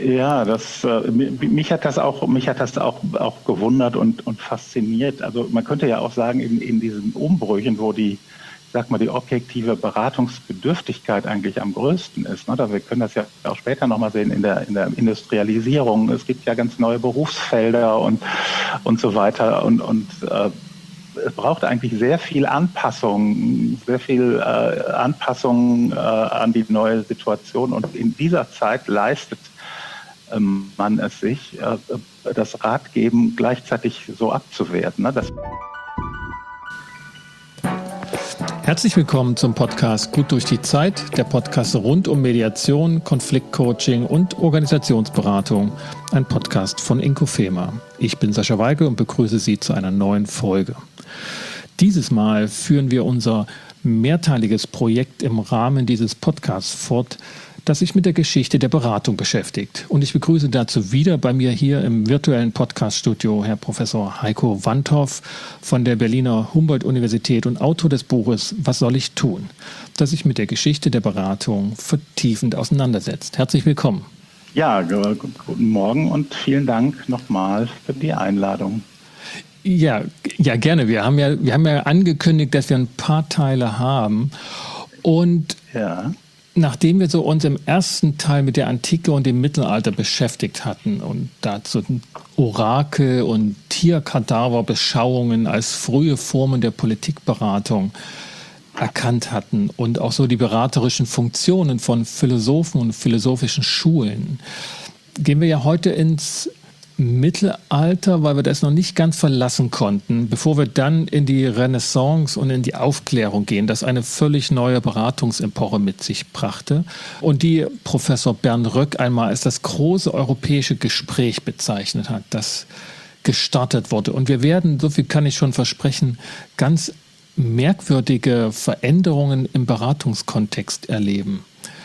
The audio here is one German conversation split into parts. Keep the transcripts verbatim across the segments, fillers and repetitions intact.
Ja, das, äh, mich hat das auch, mich hat das auch, auch gewundert und, und fasziniert. Also man könnte ja auch sagen, in, in diesen Umbrüchen, wo die, sag mal, die objektive Beratungsbedürftigkeit eigentlich am größten ist. Ne? Wir können das ja auch später nochmal sehen in der, in der Industrialisierung. Es gibt ja ganz neue Berufsfelder und, und so weiter. Und, und äh, es braucht eigentlich sehr viel Anpassung, sehr viel äh, Anpassung äh, an die neue Situation. Und in dieser Zeit leistet ähm, man es sich, äh, das Ratgeben gleichzeitig so abzuwerten. Ne? Das Herzlich willkommen zum Podcast Gut durch die Zeit, der Podcast rund um Mediation, Konfliktcoaching und Organisationsberatung, ein Podcast von Inkofema. Ich bin Sascha Weige und begrüße Sie zu einer neuen Folge. Dieses Mal führen wir unser mehrteiliges Projekt im Rahmen dieses Podcasts fort, das sich mit der Geschichte der Beratung beschäftigt. Und ich begrüße dazu wieder bei mir hier im virtuellen Podcaststudio Herr Professor Heiko Wandhoff von der Berliner Humboldt-Universität und Autor des Buches Was soll ich tun?, das sich mit der Geschichte der Beratung vertiefend auseinandersetzt. Herzlich willkommen. Ja, g- guten Morgen und vielen Dank nochmal für die Einladung. Ja, ja, gerne. Wir haben ja, wir haben ja angekündigt, dass wir ein paar Teile haben. Und Ja. nachdem wir so uns im ersten Teil mit der Antike und dem Mittelalter beschäftigt hatten und dazu Orakel und Tierkadaverbeschauungen als frühe Formen der Politikberatung erkannt hatten und auch so die beraterischen Funktionen von Philosophen und philosophischen Schulen, gehen wir ja heute ins Mittelalter, weil wir das noch nicht ganz verlassen konnten, bevor wir dann in die Renaissance und in die Aufklärung gehen, das eine völlig neue Beratungsepoche mit sich brachte und die Professor Bernd Röck einmal als das große europäische Gespräch bezeichnet hat, das gestartet wurde. Und wir werden, so viel kann ich schon versprechen, ganz merkwürdige Veränderungen im Beratungskontext erleben.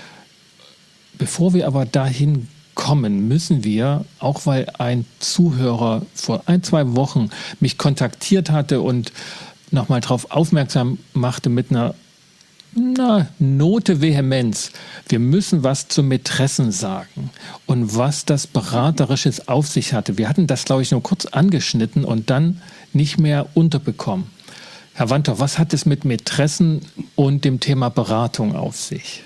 Bevor wir aber dahin kommen, müssen wir, auch weil ein Zuhörer vor ein, zwei Wochen mich kontaktiert hatte und nochmal darauf aufmerksam machte mit einer na, Note Vehemenz, wir müssen was zu Mätressen sagen und was das Beraterisches auf sich hatte. Wir hatten das, glaube ich, nur kurz angeschnitten und dann nicht mehr unterbekommen. Herr Wandhoff, was hat es mit Mätressen und dem Thema Beratung auf sich?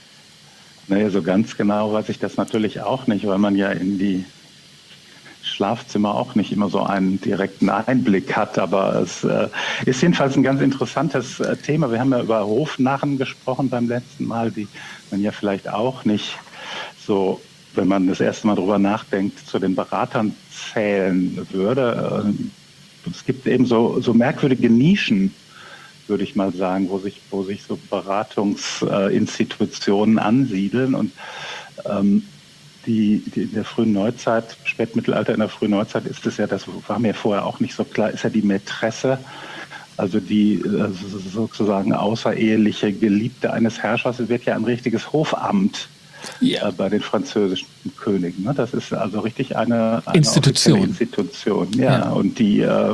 Naja, so ganz genau weiß ich das natürlich auch nicht, weil man ja in die Schlafzimmer auch nicht immer so einen direkten Einblick hat. Aber es äh, ist jedenfalls ein ganz interessantes äh, Thema. Wir haben ja über Hofnarren gesprochen beim letzten Mal, die man ja vielleicht auch nicht so, wenn man das erste Mal drüber nachdenkt, zu den Beratern zählen würde. Äh, es gibt eben so, so merkwürdige Nischen, würde ich mal sagen, wo sich, wo sich so Beratungsinstitutionen äh, ansiedeln. Und ähm, die, die in der frühen Neuzeit, Spätmittelalter, in der frühen Neuzeit ist es ja, das war mir vorher auch nicht so klar, ist ja die Mätresse, also die äh, sozusagen außereheliche Geliebte eines Herrschers. Es wird ja ein richtiges Hofamt ja. äh, bei den französischen Königen. Ne? Das ist also richtig eine, eine Institution. Institution. Ja, ja. Und die äh,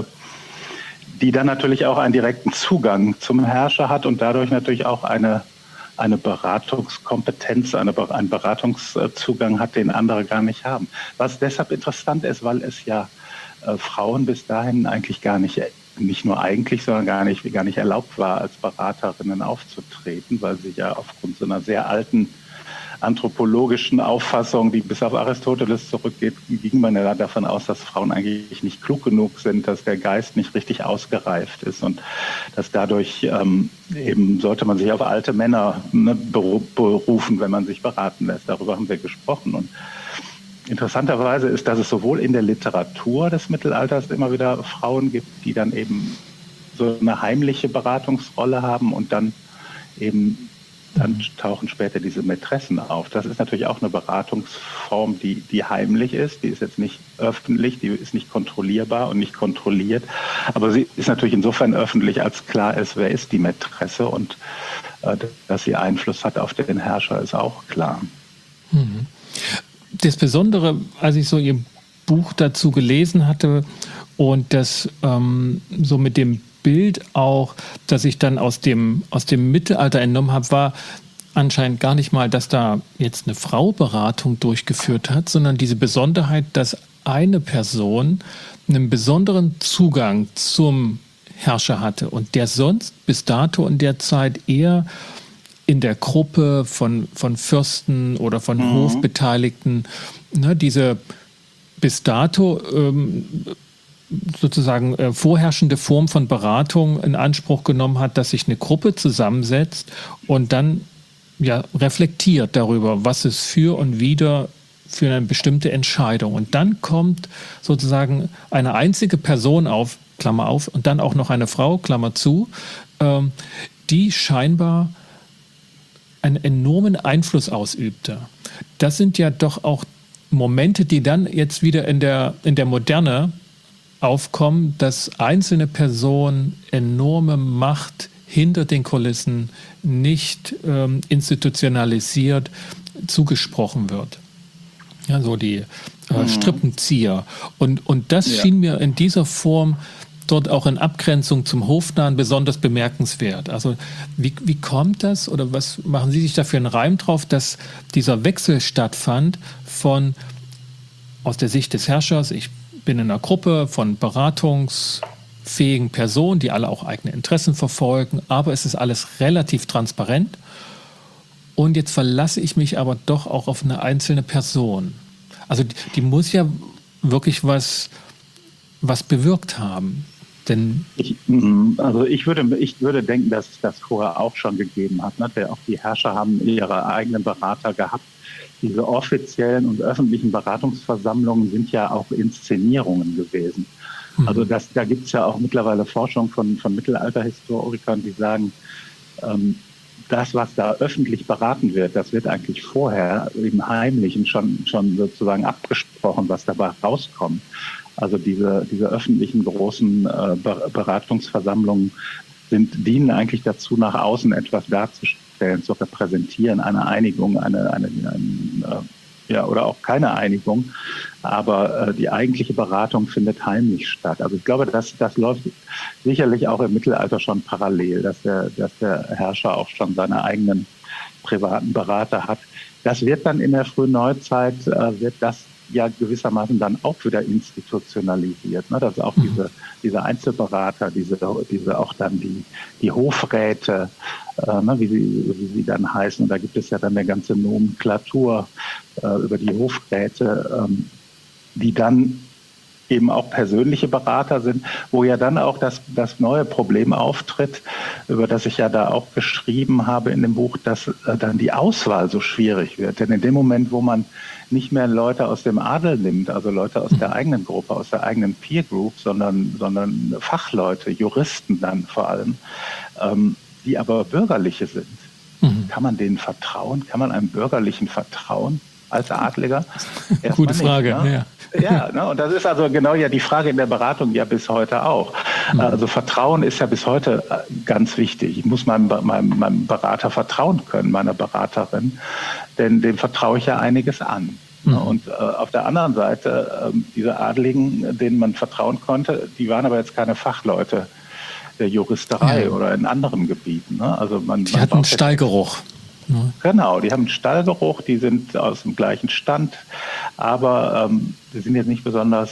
die dann natürlich auch einen direkten Zugang zum Herrscher hat und dadurch natürlich auch eine, eine Beratungskompetenz, eine, einen Beratungszugang hat, den andere gar nicht haben. Was deshalb interessant ist, weil es ja äh, Frauen bis dahin eigentlich gar nicht, nicht nur eigentlich, sondern gar nicht, gar nicht erlaubt war, als Beraterinnen aufzutreten, weil sie ja aufgrund so einer sehr alten anthropologischen Auffassung, die bis auf Aristoteles zurückgeht, ging man ja davon aus, dass Frauen eigentlich nicht klug genug sind, dass der Geist nicht richtig ausgereift ist und dass dadurch ähm, eben sollte man sich auf alte Männer ne, berufen, wenn man sich beraten lässt. Darüber haben wir gesprochen. Und interessanterweise ist, dass es sowohl in der Literatur des Mittelalters immer wieder Frauen gibt, die dann eben so eine heimliche Beratungsrolle haben und dann eben Dann tauchen später diese Mätressen auf. Das ist natürlich auch eine Beratungsform, die, die heimlich ist. Die ist jetzt nicht öffentlich, die ist nicht kontrollierbar und nicht kontrolliert. Aber sie ist natürlich insofern öffentlich, als klar ist, wer ist die Mätresse und äh, dass sie Einfluss hat auf den Herrscher, ist auch klar. Das Besondere, als ich so Ihr Buch dazu gelesen hatte und das ähm, so mit dem Bild auch, das ich dann aus dem, aus dem Mittelalter entnommen habe, war, anscheinend gar nicht mal, dass da jetzt eine Frau Beratung durchgeführt hat, sondern diese Besonderheit, dass eine Person einen besonderen Zugang zum Herrscher hatte und der sonst bis dato in der Zeit eher in der Gruppe von, von Fürsten oder von mhm. Hofbeteiligten, ne, diese bis dato ähm, sozusagen äh, vorherrschende Form von Beratung in Anspruch genommen hat, dass sich eine Gruppe zusammensetzt und dann ja, reflektiert darüber, was es für und wider für eine bestimmte Entscheidung. Und dann kommt sozusagen eine einzige Person auf, Klammer auf, und dann auch noch eine Frau, Klammer zu, ähm, die scheinbar einen enormen Einfluss ausübte. Das sind ja doch auch Momente, die dann jetzt wieder in der, in der Moderne aufkommen, dass einzelne Personen enorme Macht hinter den Kulissen nicht ähm, institutionalisiert zugesprochen wird. Ja, so die äh, mhm. Strippenzieher. Und, und das ja. schien mir in dieser Form dort auch in Abgrenzung zum Hofnahen besonders bemerkenswert. Also wie, wie kommt das oder was machen Sie sich dafür einen Reim drauf, dass dieser Wechsel stattfand von aus der Sicht des Herrschers, ich bin in einer Gruppe von beratungsfähigen Personen, die alle auch eigene Interessen verfolgen, aber es ist alles relativ transparent. Und jetzt verlasse ich mich aber doch auch auf eine einzelne Person. Also die, die muss ja wirklich was, was bewirkt haben. Denn ich, also ich würde, ich würde denken, dass es das vorher auch schon gegeben hat. Ne? Auch die Herrscher haben ihre eigenen Berater gehabt. Diese offiziellen und öffentlichen Beratungsversammlungen sind ja auch Inszenierungen gewesen. Mhm. Also das, da gibt es ja auch mittlerweile Forschung von, von Mittelalterhistorikern, die sagen, ähm, das, was da öffentlich beraten wird, das wird eigentlich vorher im Heimlichen schon, schon sozusagen abgesprochen, was dabei rauskommt. Also diese, diese öffentlichen großen äh, Beratungsversammlungen sind, dienen eigentlich dazu, nach außen etwas darzustellen, zu repräsentieren, eine Einigung, eine, eine, eine äh, ja, oder auch keine Einigung. Aber äh, die eigentliche Beratung findet heimlich statt. Also ich glaube, das, das läuft sicherlich auch im Mittelalter schon parallel, dass der, dass der Herrscher auch schon seine eigenen privaten Berater hat. Das wird dann in der frühen Neuzeit, äh, wird das ja gewissermaßen dann auch wieder institutionalisiert. Ne? Dass auch diese, diese Einzelberater, diese, diese auch dann die, die Hofräte, äh, ne? wie, sie, wie sie dann heißen. Und da gibt es ja dann eine ganze Nomenklatur äh, über die Hofräte, ähm, die dann eben auch persönliche Berater sind, wo ja dann auch das, das neue Problem auftritt, über das ich ja da auch geschrieben habe in dem Buch, dass äh, dann die Auswahl so schwierig wird. Denn in dem Moment, wo man nicht mehr Leute aus dem Adel nimmt, also Leute aus der eigenen Gruppe, aus der eigenen Peer Group, sondern, sondern Fachleute, Juristen dann vor allem, ähm, die aber Bürgerliche sind. Mhm. Kann man denen vertrauen? Kann man einem Bürgerlichen vertrauen als Adliger? Gute Frage, nicht, ne? ja. Ja, ne, und das ist also genau ja die Frage in der Beratung ja bis heute auch. Mhm. Also Vertrauen ist ja bis heute ganz wichtig. Ich muss meinem, meinem, meinem Berater vertrauen können, meiner Beraterin, denn dem vertraue ich ja einiges an. Mhm. Und äh, auf der anderen Seite, äh, diese Adligen, denen man vertrauen konnte, die waren aber jetzt keine Fachleute der Juristerei ja. oder in anderen Gebieten. Ne? Also man, die man hatten Stallgeruch. Genau, die haben einen Stallgeruch, die sind aus dem gleichen Stand, aber ähm, die sind jetzt nicht besonders,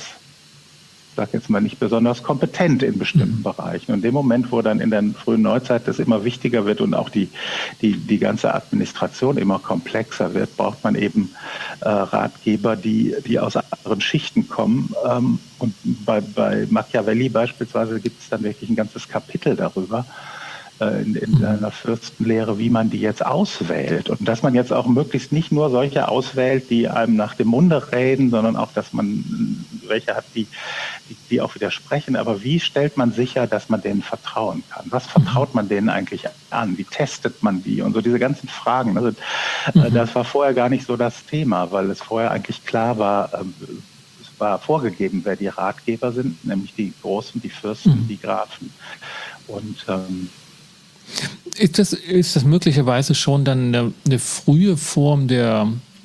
ich sag jetzt mal nicht besonders kompetent in bestimmten mhm. Bereichen. Und in dem Moment, wo dann in der frühen Neuzeit das immer wichtiger wird und auch die, die, die ganze Administration immer komplexer wird, braucht man eben äh, Ratgeber, die, die aus anderen Schichten kommen. Ähm, und bei, bei Machiavelli beispielsweise gibt es dann wirklich ein ganzes Kapitel darüber, in, in seiner Fürstenlehre, wie man die jetzt auswählt. Und dass man jetzt auch möglichst nicht nur solche auswählt, die einem nach dem Munde reden, sondern auch, dass man welche hat, die, die, die auch widersprechen. Aber wie stellt man sicher, dass man denen vertrauen kann? Was vertraut man denen eigentlich an? Wie testet man die? Und so diese ganzen Fragen. Also, mhm. das war vorher gar nicht so das Thema, weil es vorher eigentlich klar war, es war vorgegeben, wer die Ratgeber sind, nämlich die Großen, die Fürsten, mhm. die Grafen. Und ähm, Ist das, ist das möglicherweise schon dann eine, eine frühe Form der,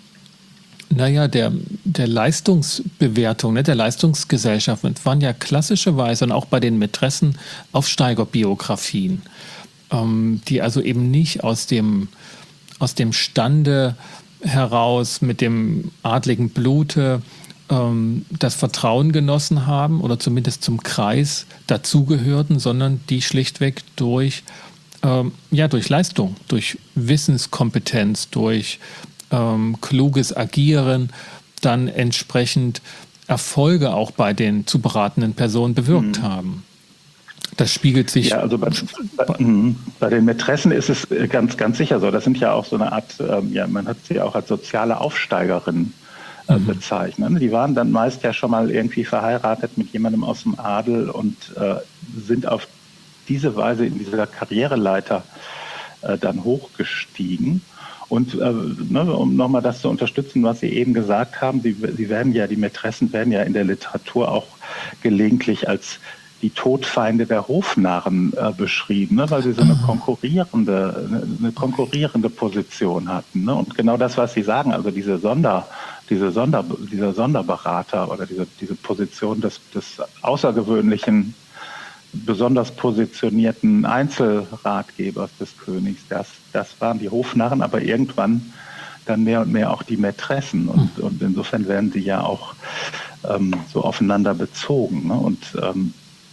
naja, der, der Leistungsbewertung, ne, der Leistungsgesellschaft? Es waren ja klassischerweise und auch bei den Mätressen Aufsteigerbiografien, ähm, die also eben nicht aus dem, aus dem Stande heraus mit dem adligen Blute ähm, das Vertrauen genossen haben oder zumindest zum Kreis dazugehörten, sondern die schlichtweg durch, ähm, ja, durch Leistung, durch Wissenskompetenz, durch ähm, kluges Agieren dann entsprechend Erfolge auch bei den zu beratenden Personen bewirkt mhm. haben. Das spiegelt sich. Ja, also bei, bei, bei den Mätressen ist es ganz, ganz sicher so. Das sind ja auch so eine Art, ähm, ja, man hat sie auch als soziale Aufsteigerinnen äh, mhm. bezeichnet. Die waren dann meist ja schon mal irgendwie verheiratet mit jemandem aus dem Adel und äh, sind auf diese Weise in dieser Karriereleiter äh, dann hochgestiegen. Und äh, ne, um nochmal das zu unterstützen, was Sie eben gesagt haben, sie, sie werden ja, die Mätressen werden ja in der Literatur auch gelegentlich als die Todfeinde der Hofnarren äh, beschrieben, ne, weil sie so eine konkurrierende, eine, eine konkurrierende Position hatten. Ne? Und genau das, was Sie sagen, also diese Sonder, diese Sonder, dieser Sonderberater oder diese, diese Position des, des außergewöhnlichen, besonders positionierten Einzelratgebers des Königs, das, das waren die Hofnarren, aber irgendwann dann mehr und mehr auch die Mätressen. Und, und insofern werden sie ja auch ähm, so aufeinander bezogen. Ne? Und ähm,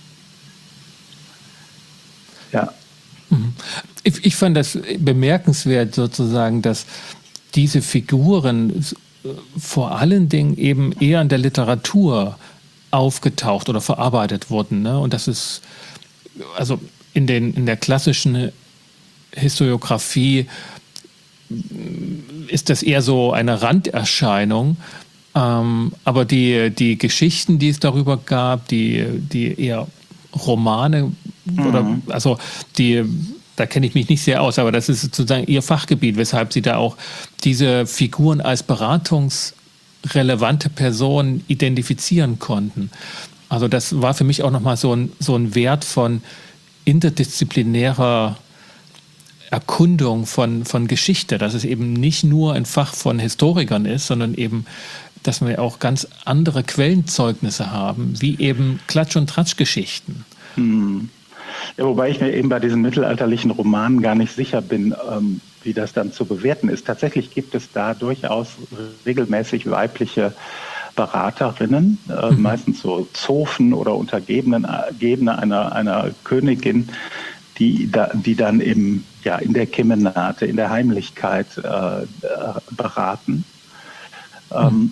ja. Ich, ich fand das bemerkenswert sozusagen, dass diese Figuren vor allen Dingen eben eher in der Literatur aufgetaucht oder verarbeitet wurden. Ne? Und das ist, also in, den, in der klassischen Historiographie ist das eher so eine Randerscheinung. Ähm, aber die, die Geschichten, die es darüber gab, die, die eher Romane, mhm. oder also die, da kenne ich mich nicht sehr aus, aber das ist sozusagen ihr Fachgebiet, weshalb sie da auch diese Figuren als beratungsrelevante Personen identifizieren konnten. Also das war für mich auch nochmal so ein, so ein Wert von interdisziplinärer Erkundung von, von Geschichte, dass es eben nicht nur ein Fach von Historikern ist, sondern eben, dass wir auch ganz andere Quellenzeugnisse haben, wie eben Klatsch- und Tratsch-Geschichten. Hm. Ja, wobei ich mir eben bei diesen mittelalterlichen Romanen gar nicht sicher bin, ähm, wie das dann zu bewerten ist. Tatsächlich gibt es da durchaus regelmäßig weibliche Beraterinnen, äh, mhm. meistens so Zofen oder Untergebenen Gebene einer, einer Königin, die, da, die dann im, ja, in der Kemenate, in der Heimlichkeit äh, beraten. Ähm,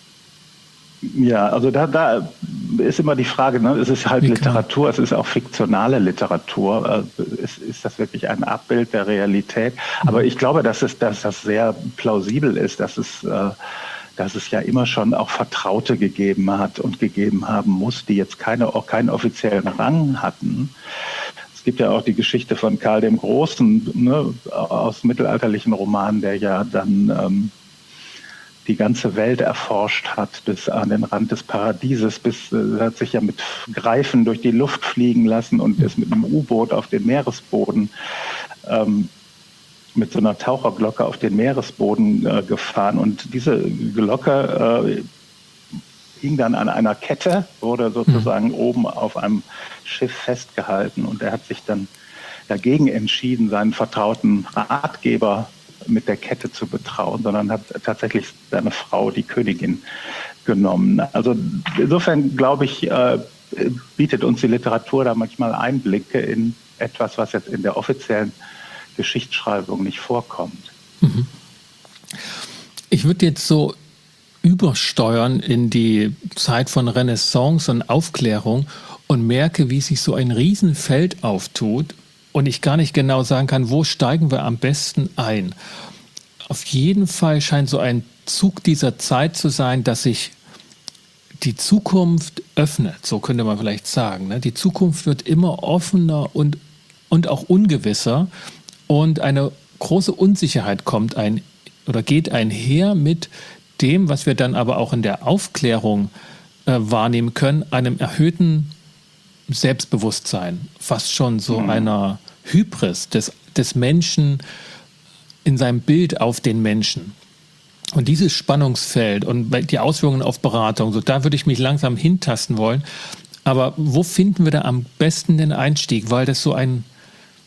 ja, also da, da ist immer die Frage, ne? Es ist halt Literatur, es ist auch fiktionale Literatur. Ist, ist das wirklich ein Abbild der Realität? Aber ich glaube, dass, es, dass das sehr plausibel ist, dass es, dass es ja immer schon auch Vertraute gegeben hat und gegeben haben muss, die jetzt keine, auch keinen offiziellen Rang hatten. Es gibt ja auch die Geschichte von Karl dem Großen, ne, aus mittelalterlichen Romanen, der ja dann ähm, die ganze Welt erforscht hat, bis an den Rand des Paradieses, bis äh, hat sich ja mit Greifen durch die Luft fliegen lassen und ist mit einem U-Boot auf den Meeresboden, ähm, mit so einer Taucherglocke auf den Meeresboden äh, gefahren. Und diese Glocke äh, hing dann an einer Kette, wurde sozusagen mhm. oben auf einem Schiff festgehalten und er hat sich dann dagegen entschieden, seinen vertrauten Ratgeber mit der Kette zu betrauen, sondern hat tatsächlich seine Frau, die Königin, genommen. Also insofern, glaube ich, äh, bietet uns die Literatur da manchmal Einblicke in etwas, was jetzt in der offiziellen Geschichtsschreibung nicht vorkommt. Mhm. Ich würde jetzt so übersteuern in die Zeit von Renaissance und Aufklärung und merke, wie sich so ein Riesenfeld auftut und ich gar nicht genau sagen kann, wo steigen wir am besten ein. Auf jeden Fall scheint so ein Zug dieser Zeit zu sein, dass sich die Zukunft öffnet, so könnte man vielleicht sagen. Ne? Die Zukunft wird immer offener und, und auch ungewisser und eine große Unsicherheit kommt ein oder geht einher mit dem, was wir dann aber auch in der Aufklärung äh, wahrnehmen können, einem erhöhten Selbstbewusstsein, fast schon so mhm. einer Hybris des, des Menschen in seinem Bild auf den Menschen. Und dieses Spannungsfeld und die Auswirkungen auf Beratung, so da würde ich mich langsam hintasten wollen. Aber wo finden wir da am besten den Einstieg? Weil das so ein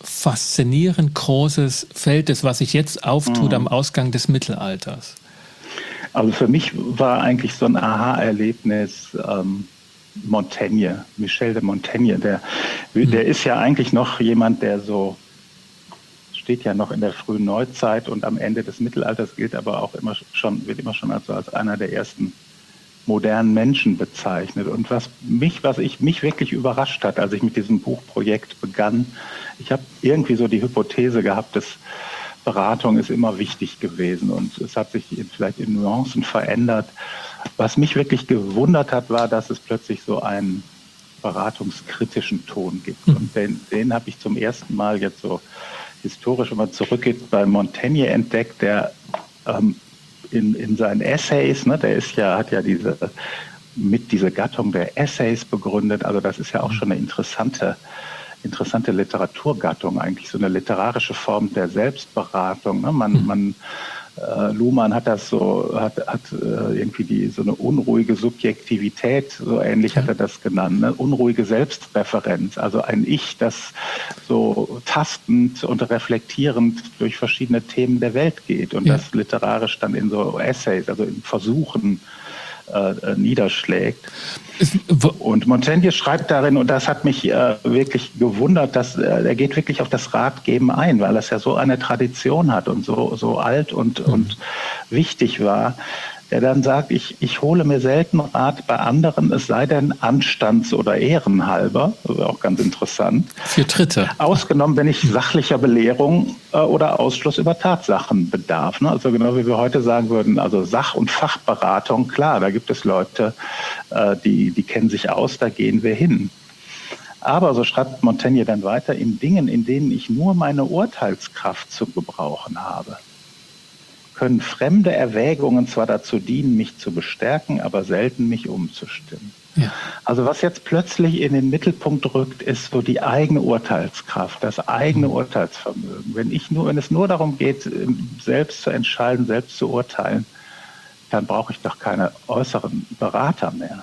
faszinierend großes Feld ist, was sich jetzt auftut Mhm. am Ausgang des Mittelalters. Also für mich war eigentlich so ein Aha-Erlebnis ähm, Montaigne, Michel de Montaigne. Der, der ist ja eigentlich noch jemand, der so steht ja noch in der frühen Neuzeit und am Ende des Mittelalters gilt aber auch immer schon, wird immer schon als, als einer der ersten modernen Menschen bezeichnet. Und was mich, was ich mich wirklich überrascht hat, als ich mit diesem Buchprojekt begann, ich habe irgendwie so die Hypothese gehabt, dass Beratung ist immer wichtig gewesen und es hat sich vielleicht in Nuancen verändert. Was mich wirklich gewundert hat, war, dass es plötzlich so einen beratungskritischen Ton gibt. Und den, den habe ich zum ersten Mal jetzt so historisch, wenn man zurückgeht, bei Montaigne entdeckt, der ähm, in, in seinen Essays, ne, der ist ja, hat ja diese, mit diese Gattung der Essays begründet, also das ist ja auch schon eine interessante interessante Literaturgattung, eigentlich so eine literarische Form der Selbstberatung. Ne? Man, man, äh, Luhmann hat das so, hat, hat äh, irgendwie die, so eine unruhige Subjektivität, so ähnlich hat er das genannt, ne? Unruhige Selbstreferenz, also ein Ich, das so tastend und reflektierend durch verschiedene Themen der Welt geht und ja. das literarisch dann in so Essays, also in Versuchen Äh, niederschlägt. Und Montaigne schreibt darin, und das hat mich äh, wirklich gewundert, dass äh, er geht wirklich auf das Ratgeben ein, weil es ja so eine Tradition hat und so, so alt und, mhm. und wichtig war, der dann sagt, ich, ich hole mir selten Rat bei anderen, es sei denn anstands- oder ehrenhalber, das ist auch ganz interessant. Für Dritte. Ausgenommen, wenn ich sachlicher Belehrung äh, oder Ausschluss über Tatsachen bedarf. Ne? Also genau wie wir heute sagen würden, also Sach- und Fachberatung, klar, da gibt es Leute, äh, die, die kennen sich aus, da gehen wir hin. Aber, so schreibt Montaigne dann weiter, in Dingen, in denen ich nur meine Urteilskraft zu gebrauchen habe, können fremde Erwägungen zwar dazu dienen, mich zu bestärken, aber selten mich umzustimmen. Ja. Also was jetzt plötzlich in den Mittelpunkt rückt, ist so die eigene Urteilskraft, das eigene mhm. Urteilsvermögen. Wenn ich nur, wenn es nur darum geht, selbst zu entscheiden, selbst zu urteilen, dann brauche ich doch keine äußeren Berater mehr.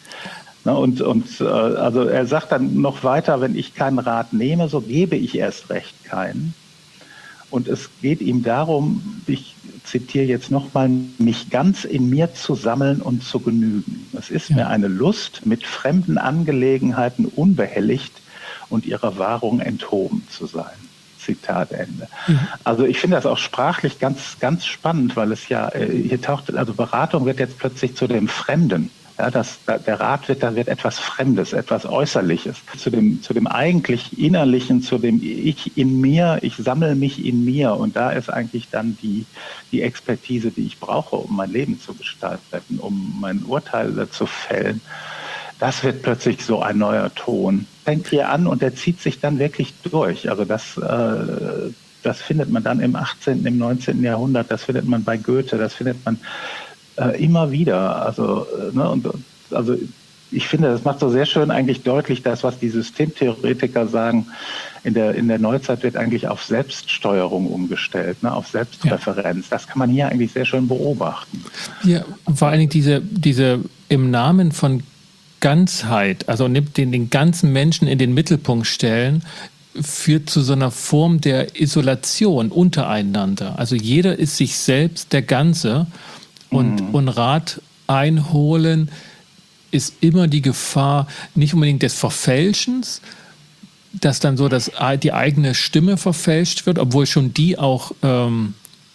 Und, und also er sagt dann noch weiter, wenn ich keinen Rat nehme, so gebe ich erst recht keinen. Und es geht ihm darum, ich zitiere jetzt nochmal, mich ganz in mir zu sammeln und zu genügen. Es ist ja. mir eine Lust, mit fremden Angelegenheiten unbehelligt und ihrer Wahrung enthoben zu sein. Zitat Ende. Mhm. Also ich finde das auch sprachlich ganz, ganz spannend, weil es ja, hier taucht, also Beratung wird jetzt plötzlich zu dem Fremden. Ja, das, der Rat wird, da wird etwas Fremdes, etwas Äußerliches. Zu dem, zu dem eigentlich Innerlichen, zu dem Ich in mir, ich sammle mich in mir. Und da ist eigentlich dann die, die Expertise, die ich brauche, um mein Leben zu gestalten, um mein Urteil zu fällen. Das wird plötzlich so ein neuer Ton. Fängt hier an und der zieht sich dann wirklich durch. Also das, äh, das findet man dann im achtzehnten, im neunzehnten Jahrhundert, das findet man bei Goethe, das findet man Äh, immer wieder, also, ne, und, also ich finde, das macht so sehr schön eigentlich deutlich, das, was die Systemtheoretiker sagen, in der, in der Neuzeit wird eigentlich auf Selbststeuerung umgestellt, ne, auf Selbstreferenz. Ja. Das kann man hier eigentlich sehr schön beobachten. Ja, vor allen Dingen diese, diese im Namen von Ganzheit, also den, den ganzen Menschen in den Mittelpunkt stellen, führt zu so einer Form der Isolation untereinander. Also jeder ist sich selbst der Ganze. Und, mhm. und Rat einholen ist immer die Gefahr, nicht unbedingt des Verfälschens, dass dann so das, die eigene Stimme verfälscht wird, obwohl schon die auch ähm,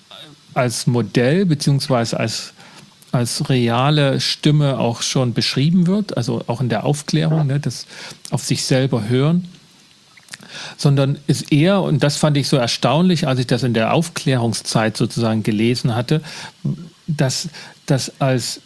als Modell beziehungsweise als, als reale Stimme auch schon beschrieben wird, also auch in der Aufklärung, ne, das auf sich selber hören. Sondern ist eher, und das fand ich so erstaunlich, als ich das in der Aufklärungszeit sozusagen gelesen hatte, dass das als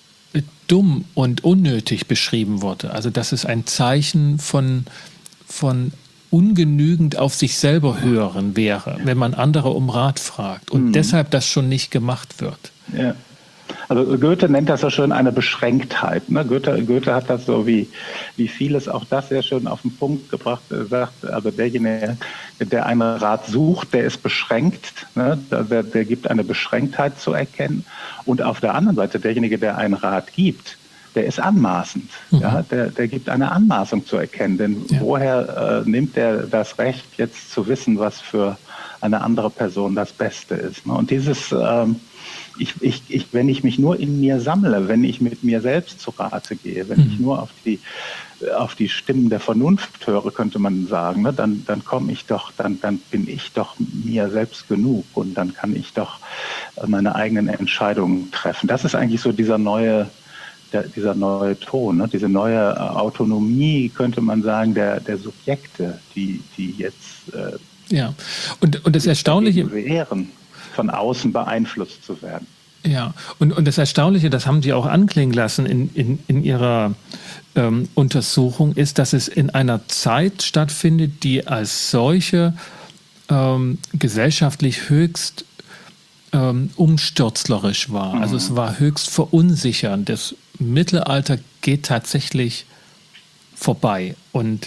dumm und unnötig beschrieben wurde. Also dass es ein Zeichen von, von ungenügend auf sich selber hören wäre, wenn man andere um Rat fragt und mhm. deshalb das schon nicht gemacht wird. Ja. Also Goethe nennt das so schön eine Beschränktheit. Ne? Goethe, Goethe hat das so wie, wie vieles auch das sehr schön auf den Punkt gebracht. Er sagt, also derjenige, der einen Rat sucht, der ist beschränkt. Ne? Der, der gibt eine Beschränktheit zu erkennen. Und auf der anderen Seite, derjenige, der einen Rat gibt, der ist anmaßend. Mhm. Ja, der, der gibt eine Anmaßung zu erkennen. Denn ja. woher äh, nimmt der das Recht, jetzt zu wissen, was für eine andere Person das Beste ist? Ne? Und dieses, ähm, ich, ich, ich, wenn ich mich nur in mir sammle, wenn ich mit mir selbst zu Rate gehe, wenn mhm. ich nur auf die, auf die Stimmen der Vernunft höre, könnte man sagen, ne? dann, dann komme ich doch, dann, dann bin ich doch mir selbst genug und dann kann ich doch meine eigenen Entscheidungen treffen. Das ist eigentlich so dieser neue Der, dieser neue Ton, ne? Diese neue Autonomie, könnte man sagen, der, der Subjekte, die, die jetzt äh, ja. und, und das Erstaunliche wären, von außen beeinflusst zu werden. Ja, und, und das Erstaunliche, das haben Sie auch anklingen lassen in, in, in Ihrer ähm, Untersuchung, ist, dass es in einer Zeit stattfindet, die als solche ähm, gesellschaftlich höchst ähm, umstürzlerisch war. Mhm. Also es war höchst verunsichernd. Das Mittelalter geht tatsächlich vorbei und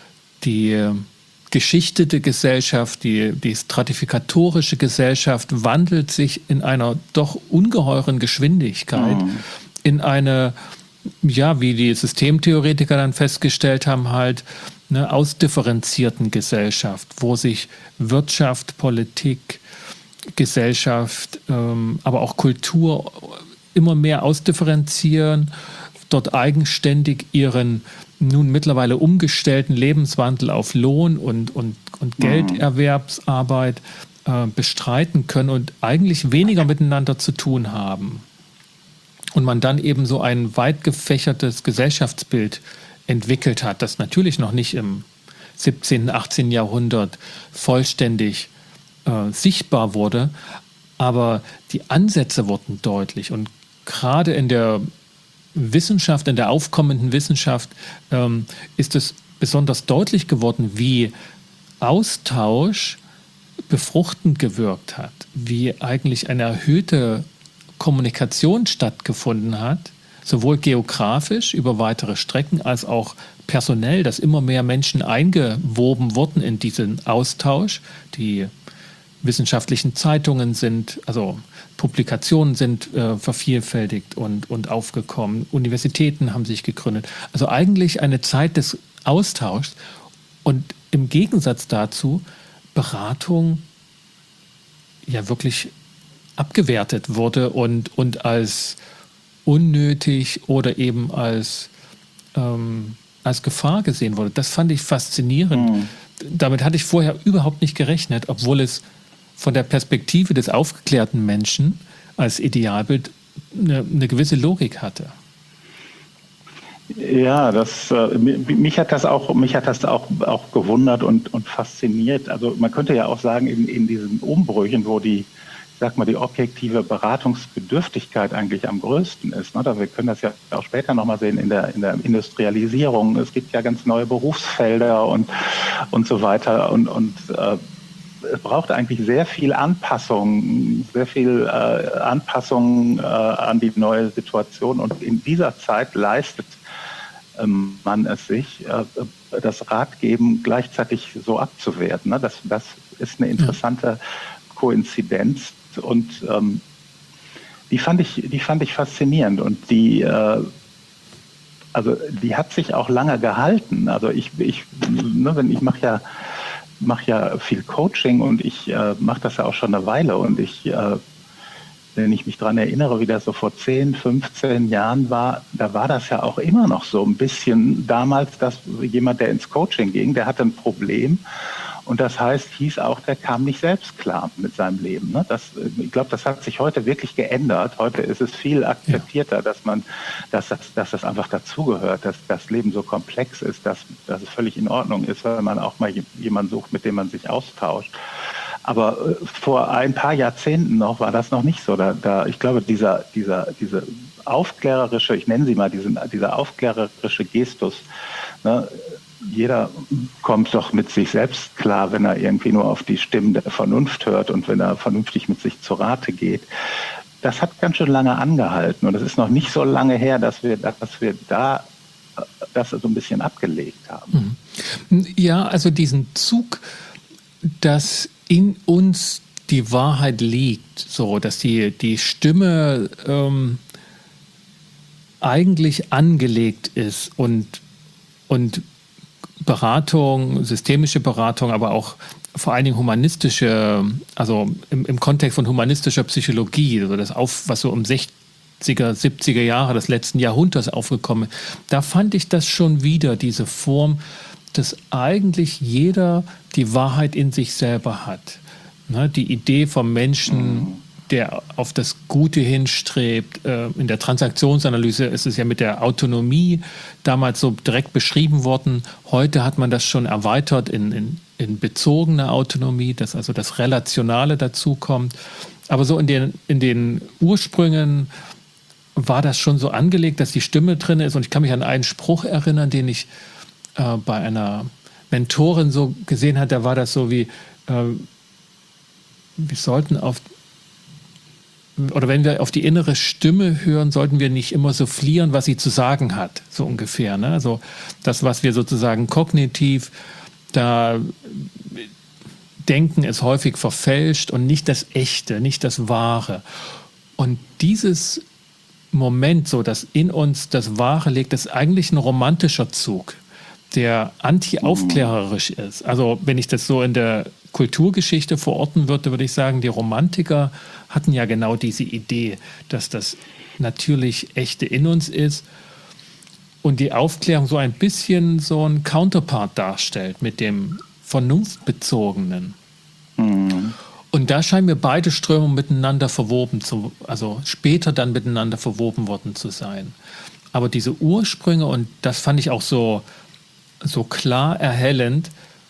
die geschichtete Gesellschaft, die, die stratifikatorische Gesellschaft wandelt sich in einer doch ungeheuren Geschwindigkeit mhm. in eine, ja, wie die Systemtheoretiker dann festgestellt haben, halt eine ausdifferenzierten Gesellschaft, wo sich Wirtschaft, Politik, Gesellschaft, ähm, aber auch Kultur immer mehr ausdifferenzieren, dort eigenständig ihren nun mittlerweile umgestellten Lebenswandel auf Lohn und, und, und Gelderwerbsarbeit äh, bestreiten können und eigentlich weniger miteinander zu tun haben. Und man dann eben so ein weit gefächertes Gesellschaftsbild entwickelt hat, das natürlich noch nicht im siebzehnten, achtzehnten Jahrhundert vollständig äh, sichtbar wurde, aber die Ansätze wurden deutlich und gerade in der Wissenschaft, in der aufkommenden Wissenschaft ähm, ist es besonders deutlich geworden, wie Austausch befruchtend gewirkt hat, wie eigentlich eine erhöhte Kommunikation stattgefunden hat, sowohl geografisch über weitere Strecken als auch personell, dass immer mehr Menschen eingewoben wurden in diesen Austausch. Die wissenschaftlichen Zeitungen sind, also Publikationen sind äh, vervielfältigt und, und aufgekommen. Universitäten haben sich gegründet. Also eigentlich eine Zeit des Austauschs und im Gegensatz dazu Beratung ja wirklich abgewertet wurde und, und als unnötig oder eben als, ähm, als Gefahr gesehen wurde. Das fand ich faszinierend. Mhm. Damit hatte ich vorher überhaupt nicht gerechnet, obwohl es von der Perspektive des aufgeklärten Menschen als Idealbild eine, eine gewisse Logik hatte. Ja, das, äh, mich hat das auch, mich hat das auch, auch gewundert und, und fasziniert. Also man könnte ja auch sagen, in, in diesen Umbrüchen, wo die, ich sag mal, die objektive Beratungsbedürftigkeit eigentlich am größten ist. Ne? Wir können das ja auch später nochmal sehen in der, in der Industrialisierung. Es gibt ja ganz neue Berufsfelder und, und so weiter und, und äh, es braucht eigentlich sehr viel Anpassung, sehr viel äh, Anpassung äh, an die neue Situation. Und in dieser Zeit leistet ähm, man es sich, äh, das Ratgeben gleichzeitig so abzuwerten. Ne? Das, das ist eine interessante Koinzidenz und ähm, die fand ich, die fand ich faszinierend und die, äh, also die hat sich auch lange gehalten. Also ich, ich, ne, wenn ich mache ja mache ja viel Coaching und ich äh, mache das ja auch schon eine Weile und ich, äh, wenn ich mich daran erinnere, wie das so vor zehn, fünfzehn Jahren war, da war das ja auch immer noch so ein bisschen damals, dass jemand, der ins Coaching ging, der hatte ein Problem und das heißt, hieß auch, der kam nicht selbst klar mit seinem Leben. Ne? Das, ich glaube, das hat sich heute wirklich geändert. Heute ist es viel akzeptierter, ja. dass man, dass das, dass das einfach dazugehört, dass das Leben so komplex ist, dass, dass es völlig in Ordnung ist, wenn man auch mal jemanden sucht, mit dem man sich austauscht. Aber äh, vor ein paar Jahrzehnten noch war das noch nicht so. Da, da, ich glaube, dieser, dieser, diese aufklärerische, ich nenne sie mal diesen, dieser aufklärerische Gestus, ne, jeder kommt doch mit sich selbst klar, wenn er irgendwie nur auf die Stimmen der Vernunft hört und wenn er vernünftig mit sich zu Rate geht. Das hat ganz schön lange angehalten und es ist noch nicht so lange her, dass wir, dass wir da das so ein bisschen abgelegt haben. Ja, also diesen Zug, dass in uns die Wahrheit liegt, so dass die, die Stimme ähm, eigentlich angelegt ist und, und Beratung, systemische Beratung, aber auch vor allen Dingen humanistische, also im, im Kontext von humanistischer Psychologie, also das auf, was so um sechziger, siebziger Jahre des letzten Jahrhunderts aufgekommen ist, da fand ich das schon wieder, diese Form, dass eigentlich jeder die Wahrheit in sich selber hat. Ne, die Idee vom Menschen, der auf das Gute hinstrebt. In der Transaktionsanalyse ist es ja mit der Autonomie damals so direkt beschrieben worden. Heute hat man das schon erweitert in, in, in bezogene Autonomie, dass also das Relationale dazukommt. Aber so in den, in den Ursprüngen war das schon so angelegt, dass die Stimme drin ist. Und ich kann mich an einen Spruch erinnern, den ich äh, bei einer Mentorin so gesehen habe. Da war das so wie, äh, wir sollten auf oder wenn wir auf die innere Stimme hören, sollten wir nicht immer soufflieren, was sie zu sagen hat, so ungefähr. Ne? Also das, was wir sozusagen kognitiv da denken, ist häufig verfälscht und nicht das Echte, nicht das Wahre. Und dieses Moment, so dass in uns das Wahre liegt, ist eigentlich ein romantischer Zug, der anti-aufklärerisch ist. Also wenn ich das so in der Kulturgeschichte verorten würde, würde ich sagen, die Romantiker hatten ja genau diese Idee, dass das natürlich Echte in uns ist und die Aufklärung so ein bisschen so ein Counterpart darstellt mit dem Vernunftbezogenen. Mhm. Und da scheinen mir beide Strömungen miteinander verwoben zu, also später dann miteinander verwoben worden zu sein. Aber diese Ursprünge, und das fand ich auch so, so klar erhellend,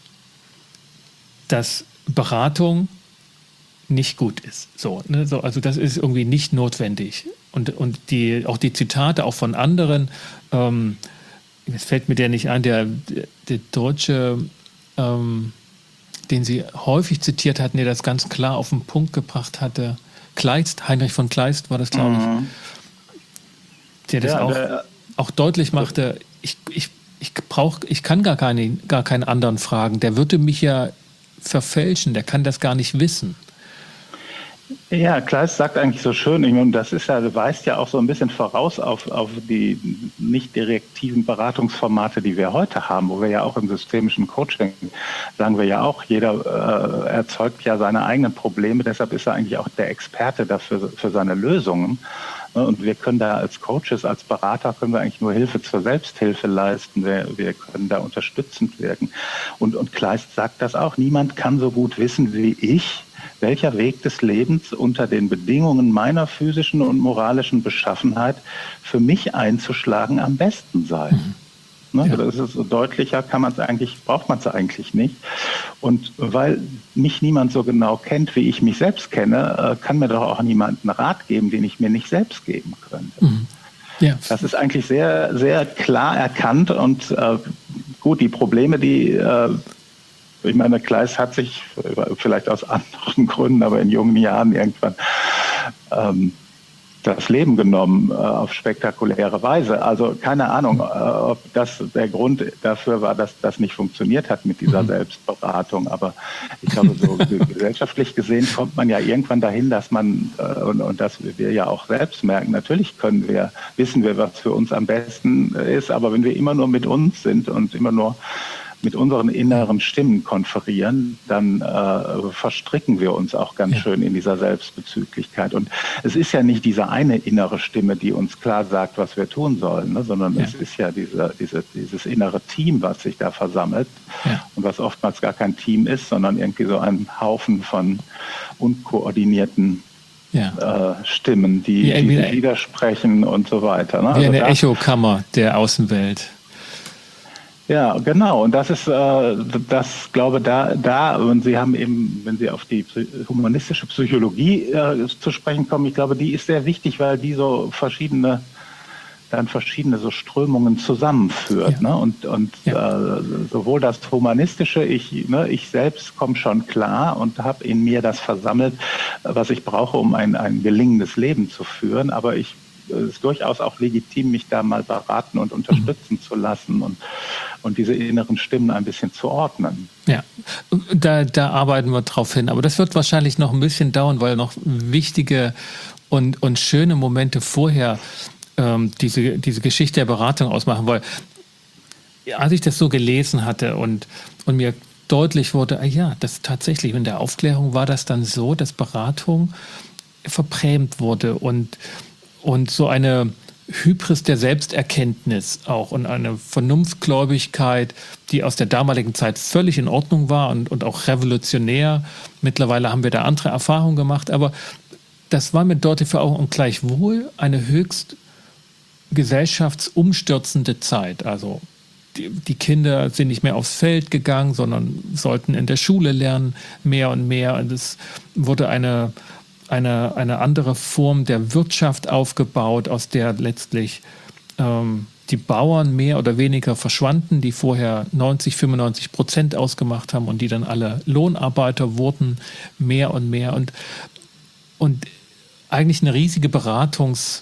dass Beratung nicht gut ist. So, ne? so, also das ist irgendwie nicht notwendig. Und, und die, auch die Zitate auch von anderen, ähm, es fällt mir der nicht ein, der, der Deutsche, ähm, den sie häufig zitiert hatten, der das ganz klar auf den Punkt gebracht hatte. Kleist, Heinrich von Kleist war das, glaube mhm. ich, der das ja, auch, der, auch deutlich machte, ich, ich, ich, brauch, ich kann gar, keine, gar keinen anderen fragen, der würde mich ja verfälschen, der kann das gar nicht wissen. Ja, Kleist sagt eigentlich so schön, ich meine, das ist ja, weist ja auch so ein bisschen voraus auf, auf die nicht direktiven Beratungsformate, die wir heute haben, wo wir ja auch im systemischen Coaching, sagen wir ja auch, jeder äh, erzeugt ja seine eigenen Probleme, deshalb ist er eigentlich auch der Experte dafür für seine Lösungen. Und wir können da als Coaches, als Berater, können wir eigentlich nur Hilfe zur Selbsthilfe leisten. Wir, wir können da unterstützend wirken. Und, und Kleist sagt das auch, niemand kann so gut wissen wie ich, welcher Weg des Lebens unter den Bedingungen meiner physischen und moralischen Beschaffenheit für mich einzuschlagen am besten sei. Mhm. Ne? Ja. Das ist so deutlicher, kann man es eigentlich, braucht man es eigentlich nicht. Und weil mich niemand so genau kennt, wie ich mich selbst kenne, kann mir doch auch niemand einen Rat geben, den ich mir nicht selbst geben könnte. Mhm. Ja. Das ist eigentlich sehr, sehr klar erkannt und äh, gut, die Probleme, die äh, ich meine, Kleist hat sich vielleicht aus anderen Gründen, aber in jungen Jahren irgendwann ähm, das Leben genommen äh, auf spektakuläre Weise. Also keine Ahnung, äh, ob das der Grund dafür war, dass das nicht funktioniert hat mit dieser mhm. Selbstberatung. Aber ich glaube, so gesellschaftlich gesehen kommt man ja irgendwann dahin, dass man, äh, und, und dass wir ja auch selbst merken, natürlich können wir, wissen wir, was für uns am besten ist, aber wenn wir immer nur mit uns sind und immer nur mit unseren inneren Stimmen konferieren, dann äh, verstricken wir uns auch ganz ja. schön in dieser Selbstbezüglichkeit. Und es ist ja nicht diese eine innere Stimme, die uns klar sagt, was wir tun sollen, ne, sondern ja. es ist ja diese, diese, dieses innere Team, was sich da versammelt ja. und was oftmals gar kein Team ist, sondern irgendwie so ein Haufen von unkoordinierten ja. äh, Stimmen, die, ja, die widersprechen und so weiter. Ne? Wie also eine Echokammer der Außenwelt. Ja, genau. Und das ist, äh, das glaube da, da, und Sie haben eben, wenn Sie auf die humanistische Psychologie äh, zu sprechen kommen, ich glaube, die ist sehr wichtig, weil die so verschiedene, dann verschiedene so Strömungen zusammenführt. Ja. Ne? Und, und ja. äh, sowohl das Humanistische, ich, ne, ich selbst komme schon klar und habe in mir das versammelt, was ich brauche, um ein, ein gelingendes Leben zu führen. Aber ich es ist durchaus auch legitim, mich da mal beraten und unterstützen mhm. zu lassen und, und diese inneren Stimmen ein bisschen zu ordnen. Ja, da, da arbeiten wir drauf hin. Aber das wird wahrscheinlich noch ein bisschen dauern, weil noch wichtige und, und schöne Momente vorher ähm, diese, diese Geschichte der Beratung ausmachen, weil als ich das so gelesen hatte und, und mir deutlich wurde, ah ja, das tatsächlich, in der Aufklärung war das dann so, dass Beratung verbrämt wurde und, und so eine Hybris der Selbsterkenntnis auch und eine Vernunftgläubigkeit, die aus der damaligen Zeit völlig in Ordnung war und, und auch revolutionär. Mittlerweile haben wir da andere Erfahrungen gemacht, aber das war mir deutlich vor Augen und gleichwohl eine höchst gesellschaftsumstürzende Zeit. Also die, die Kinder sind nicht mehr aufs Feld gegangen, sondern sollten in der Schule lernen, mehr und mehr. Und es wurde eine Eine, eine andere Form der Wirtschaft aufgebaut, aus der letztlich ähm, die Bauern mehr oder weniger verschwanden, die vorher neunzig, fünfundneunzig Prozent ausgemacht haben und die dann alle Lohnarbeiter wurden, mehr und mehr. Und, und eigentlich eine riesige Beratungsnot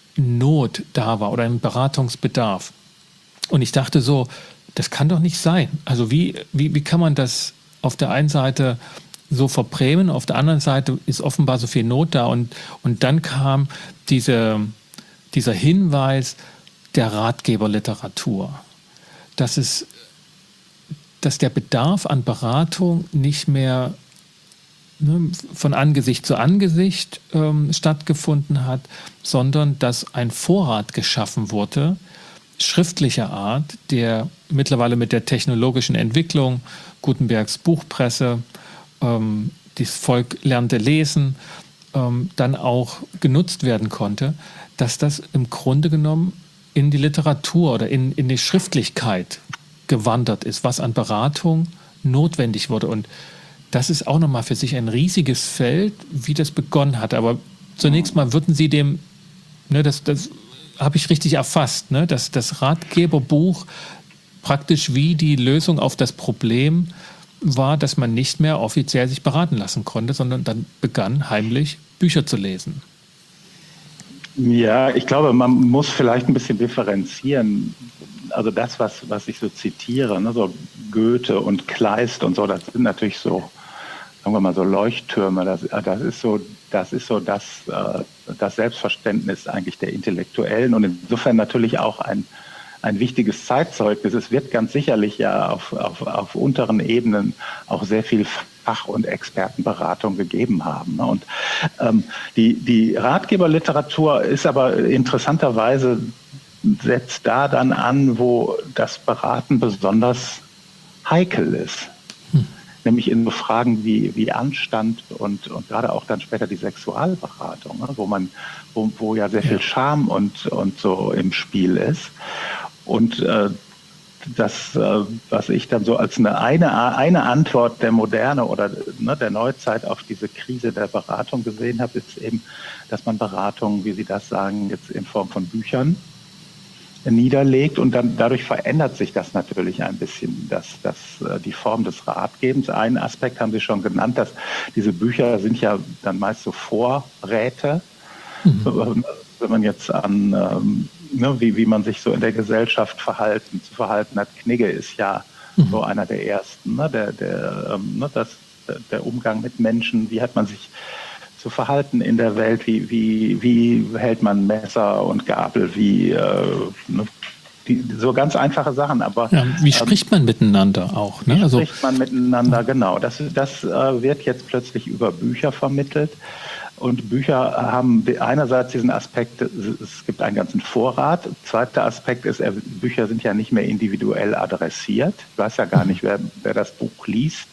da war oder ein Beratungsbedarf. Und ich dachte so, das kann doch nicht sein. Also wie, wie, wie kann man das auf der einen Seite so verbrämen, auf der anderen Seite ist offenbar so viel Not da und, und dann kam diese, dieser Hinweis der Ratgeberliteratur, dass, es, dass der Bedarf an Beratung nicht mehr ne, von Angesicht zu Angesicht ähm, stattgefunden hat, sondern dass ein Vorrat geschaffen wurde, schriftlicher Art, der mittlerweile mit der technologischen Entwicklung, Gutenbergs Buchpresse, ähm, das Volk lernte lesen, ähm, dann auch genutzt werden konnte, dass das im Grunde genommen in die Literatur oder in, in die Schriftlichkeit gewandert ist, was an Beratung notwendig wurde. Und das ist auch nochmal für sich ein riesiges Feld, wie das begonnen hat. Aber zunächst mal würden Sie dem, ne, das, das habe ich richtig erfasst, ne, dass das Ratgeberbuch praktisch wie die Lösung auf das Problem war, dass man nicht mehr offiziell sich beraten lassen konnte, sondern dann begann heimlich Bücher zu lesen. Ja, ich glaube, man muss vielleicht ein bisschen differenzieren. Also das, was, was ich so zitiere, ne, so Goethe und Kleist und so, das sind natürlich so, sagen wir mal, so Leuchttürme. Das, das ist so, das ist so das, das Selbstverständnis eigentlich der Intellektuellen und insofern natürlich auch ein ein wichtiges Zeitzeugnis. Es wird ganz sicherlich ja auf, auf, auf unteren Ebenen auch sehr viel Fach- und Expertenberatung gegeben haben. Und ähm, die, die Ratgeberliteratur ist aber interessanterweise, setzt da dann an, wo das Beraten besonders heikel ist. Hm. Nämlich in so Fragen wie, wie Anstand und, und gerade auch dann später die Sexualberatung, ne, wo man, wo, wo ja sehr viel Scham und, und so im Spiel ist. Und äh, das, äh, was ich dann so als eine, eine, eine Antwort der Moderne oder ne, der Neuzeit auf diese Krise der Beratung gesehen habe, ist eben, dass man Beratung, wie Sie das sagen, jetzt in Form von Büchern niederlegt und dann dadurch verändert sich das natürlich ein bisschen, dass, dass die Form des Ratgebens. Einen Aspekt haben Sie schon genannt, dass diese Bücher sind ja dann meist so Vorräte. Mhm. Wenn man jetzt an ähm, ne, wie, wie man sich so in der Gesellschaft verhalten, zu verhalten hat. Knigge ist ja mhm. so einer der ersten, ne, der, der, ähm, ne, das, der Umgang mit Menschen, wie hat man sich zu verhalten in der Welt, wie, wie, wie hält man Messer und Gabel, wie äh, ne, die, so ganz einfache Sachen. Aber ja, wie spricht man ähm, miteinander auch? Ne? Wie also, spricht man miteinander, genau. Das, das äh, wird jetzt plötzlich über Bücher vermittelt. Und Bücher haben einerseits diesen Aspekt, es gibt einen ganzen Vorrat. Zweiter Aspekt ist, Bücher sind ja nicht mehr individuell adressiert. Ich weiß ja gar nicht, wer, wer das Buch liest.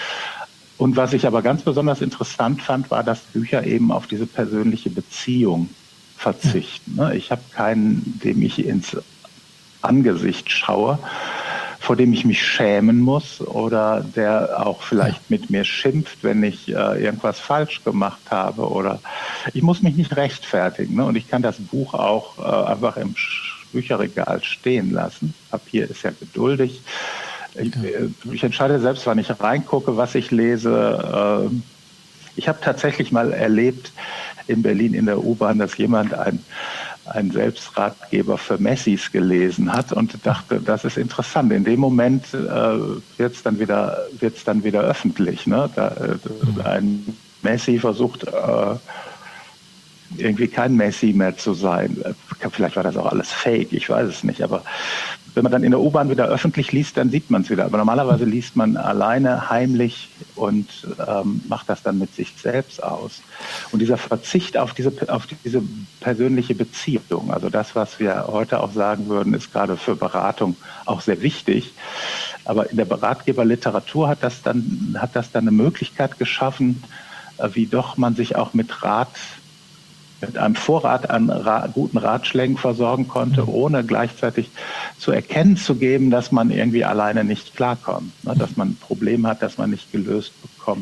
Und was ich aber ganz besonders interessant fand, war, dass Bücher eben auf diese persönliche Beziehung verzichten. Ich habe keinen, dem ich ins Angesicht schaue, vor dem ich mich schämen muss oder der auch vielleicht mit mir schimpft, wenn ich äh, irgendwas falsch gemacht habe oder ich muss mich nicht rechtfertigen. Ne? Und ich kann das Buch auch äh, einfach im Bücherregal stehen lassen. Papier ist ja geduldig. Ich, äh, ich entscheide selbst, wann ich reingucke, was ich lese. Äh, ich habe tatsächlich mal erlebt in Berlin in der U-Bahn, dass jemand ein einen Selbstratgeber für Messis gelesen hat und dachte, das ist interessant. In dem Moment äh, wird es dann wieder, wird's dann wieder öffentlich. Ne? Da, äh, ein Messi versucht, äh, irgendwie kein Messi mehr zu sein. Vielleicht war das auch alles Fake, ich weiß es nicht. Aber wenn man dann in der U-Bahn wieder öffentlich liest, dann sieht man es wieder. Aber normalerweise liest man alleine, heimlich und ähm, macht das dann mit sich selbst aus. Und dieser Verzicht auf diese, auf diese persönliche Beziehung, also das, was wir heute auch sagen würden, ist gerade für Beratung auch sehr wichtig. Aber in der Ratgeberliteratur hat das dann, hat das dann eine Möglichkeit geschaffen, wie doch man sich auch mit Rat, mit einem Vorrat an Ra- guten Ratschlägen versorgen konnte, ohne gleichzeitig zu erkennen zu geben, dass man irgendwie alleine nicht klarkommt, ne? Dass man ein Problem hat, das man nicht gelöst bekommt.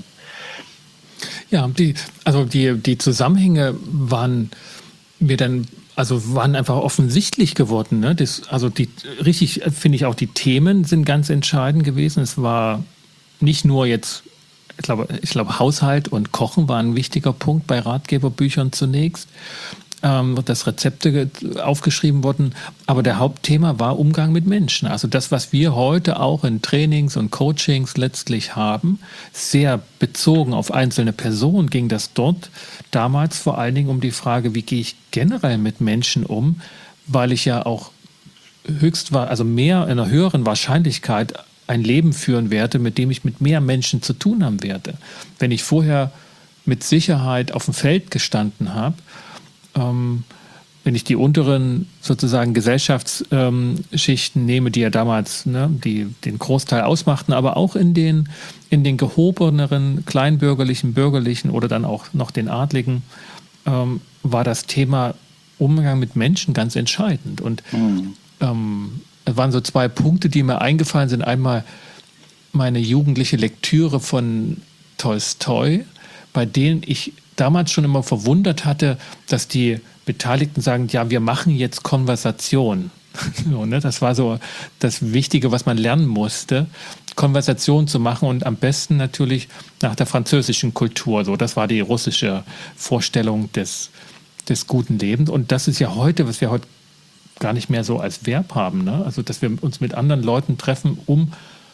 Ja, die, also die, die Zusammenhänge waren mir dann, also waren einfach offensichtlich geworden. Ne? Das, also die, richtig finde ich auch, die Themen sind ganz entscheidend gewesen. Es war nicht nur jetzt, ich glaube, ich glaube, Haushalt und Kochen war ein wichtiger Punkt bei Ratgeberbüchern zunächst, ähm, dass Rezepte aufgeschrieben wurden. Aber der Hauptthema war Umgang mit Menschen. Also das, was wir heute auch in Trainings und Coachings letztlich haben, sehr bezogen auf einzelne Personen, ging das dort damals vor allen Dingen um die Frage, wie gehe ich generell mit Menschen um, weil ich ja auch höchst war, also mehr in einer höheren Wahrscheinlichkeit ein Leben führen werde, mit dem ich mit mehr Menschen zu tun haben werde. Wenn ich vorher mit Sicherheit auf dem Feld gestanden habe, ähm, wenn ich die unteren sozusagen Gesellschaftsschichten ähm, nehme, die ja damals ne, die, den Großteil ausmachten, aber auch in den, in den gehobeneren, kleinbürgerlichen, bürgerlichen oder dann auch noch den Adligen, ähm, war das Thema Umgang mit Menschen ganz entscheidend. Und mhm. ähm, es waren so zwei Punkte, die mir eingefallen sind. Einmal meine jugendliche Lektüre von Tolstoi, bei denen ich damals schon immer verwundert hatte, dass die Beteiligten sagen, ja, wir machen jetzt Konversation. So, ne? Das war so das Wichtige, was man lernen musste, Konversation zu machen und am besten natürlich nach der französischen Kultur. So, das war die russische Vorstellung des, des guten Lebens. Und das ist ja heute, was wir heute gar nicht mehr so als Verb haben, ne? Also, dass wir uns mit anderen Leuten treffen, um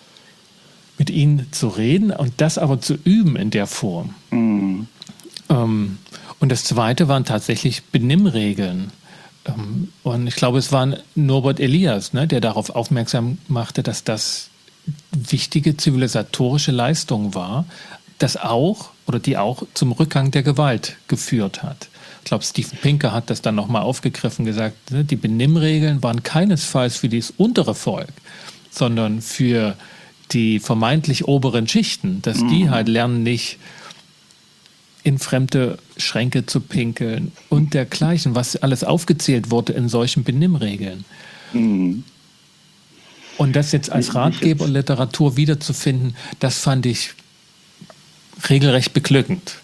mit ihnen zu reden und das aber zu üben in der Form. Mhm. Ähm, und das Zweite waren tatsächlich Benimmregeln. Ähm, und ich glaube, es war Norbert Elias, ne, der darauf aufmerksam machte, dass das wichtige zivilisatorische Leistung war, das auch oder die auch zum Rückgang der Gewalt geführt hat. Ich glaube, Steven Pinker hat das dann nochmal aufgegriffen, gesagt, ne, die Benimmregeln waren keinesfalls für das untere Volk, sondern für die vermeintlich oberen Schichten, dass mhm. die halt lernen, nicht in fremde Schränke zu pinkeln und dergleichen, was alles aufgezählt wurde in solchen Benimmregeln. Mhm. Und das jetzt als Ratgeberliteratur wiederzufinden, das fand ich regelrecht beglückend.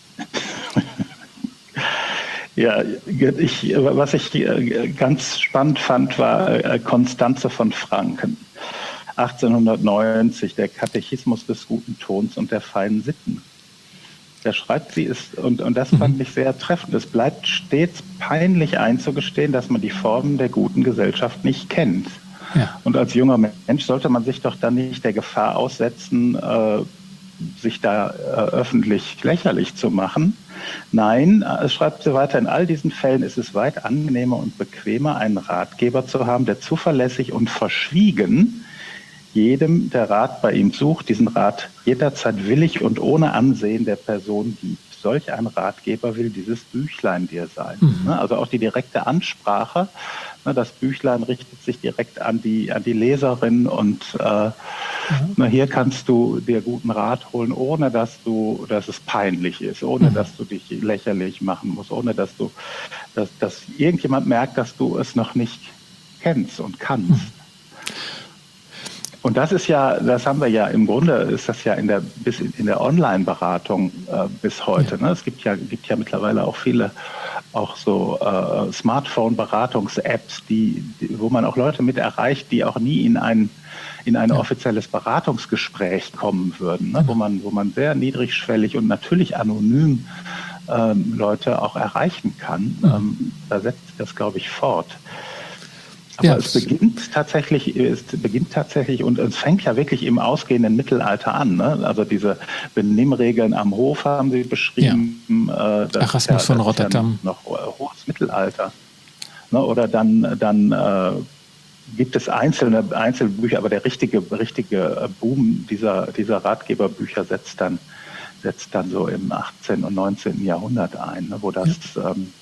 Ja, ich, was ich ganz spannend fand, war Konstanze von Franken. achtzehnhundertneunzig, der Katechismus des guten Tons und der feinen Sitten. Da schreibt sie es, und, und das fand ich sehr treffend. Es bleibt stets peinlich einzugestehen, dass man die Formen der guten Gesellschaft nicht kennt. Ja. Und als junger Mensch sollte man sich doch dann nicht der Gefahr aussetzen, äh, sich da äh, öffentlich lächerlich zu machen. Nein, es schreibt sie weiter, in all diesen Fällen ist es weit angenehmer und bequemer, einen Ratgeber zu haben, der zuverlässig und verschwiegen jedem, der Rat bei ihm sucht, diesen Rat jederzeit willig und ohne Ansehen der Person gibt. Solch ein Ratgeber will dieses Büchlein dir sein. Mhm. Also auch die direkte Ansprache. Das Büchlein richtet sich direkt an die, an die Leserin und äh, mhm. na, hier kannst du dir guten Rat holen, ohne dass du, dass es peinlich ist, ohne mhm. dass du dich lächerlich machen musst, ohne dass du, dass, dass irgendjemand merkt, dass du es noch nicht kennst und kannst. Mhm. Und das ist ja, das haben wir ja im Grunde, ist das ja in der bis in, in der Online-Beratung äh, bis heute. Ne? Es gibt ja gibt ja mittlerweile auch viele auch so äh, Smartphone-Beratungs-Apps, die, die, wo man auch Leute mit erreicht, die auch nie in ein in ein ja. offizielles Beratungsgespräch kommen würden, ne? wo man wo man sehr niedrigschwellig und natürlich anonym ähm, Leute auch erreichen kann. Mhm. Ähm, da setzt sich das, glaube ich, fort. Aber Ja. es beginnt tatsächlich, es beginnt tatsächlich und es fängt ja wirklich im ausgehenden Mittelalter an. Ne? Also diese Benimmregeln am Hof haben Sie beschrieben. Ja. Äh, das Erasmus ist ja, von das ist ja Rotterdam. noch hohes Mittelalter. Ne? Oder dann, dann äh, gibt es einzelne Einzelbücher, aber der richtige, richtige Boom dieser, dieser Ratgeberbücher setzt dann, setzt dann so im achtzehnten und neunzehnten Jahrhundert ein, ne? wo das ja. ähm,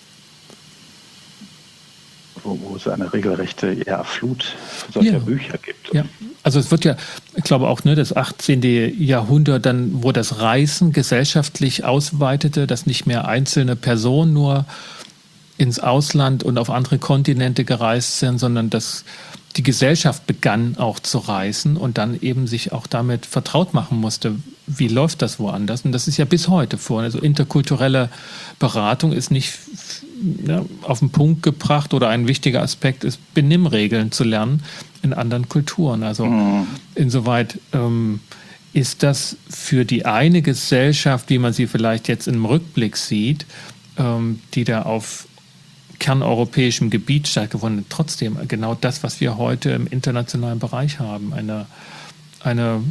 Wo, wo es eine regelrechte ja, Flut solcher ja. Bücher gibt. Ja, also es wird ja, ich glaube auch, ne, das achtzehnte Jahrhundert, dann, wo das Reisen gesellschaftlich ausweitete, dass nicht mehr einzelne Personen nur ins Ausland und auf andere Kontinente gereist sind, sondern dass die Gesellschaft begann auch zu reisen und dann eben sich auch damit vertraut machen musste, wie läuft das woanders. Und das ist ja bis heute vor. Also interkulturelle Beratung ist nicht ja, auf den Punkt gebracht oder ein wichtiger Aspekt ist, Benimmregeln zu lernen in anderen Kulturen. Also mhm. insoweit ähm, ist das für die eine Gesellschaft, wie man sie vielleicht jetzt im Rückblick sieht, ähm, die da auf kerneuropäischem Gebiet stattgefunden, trotzdem genau das, was wir heute im internationalen Bereich haben. Eine, eine,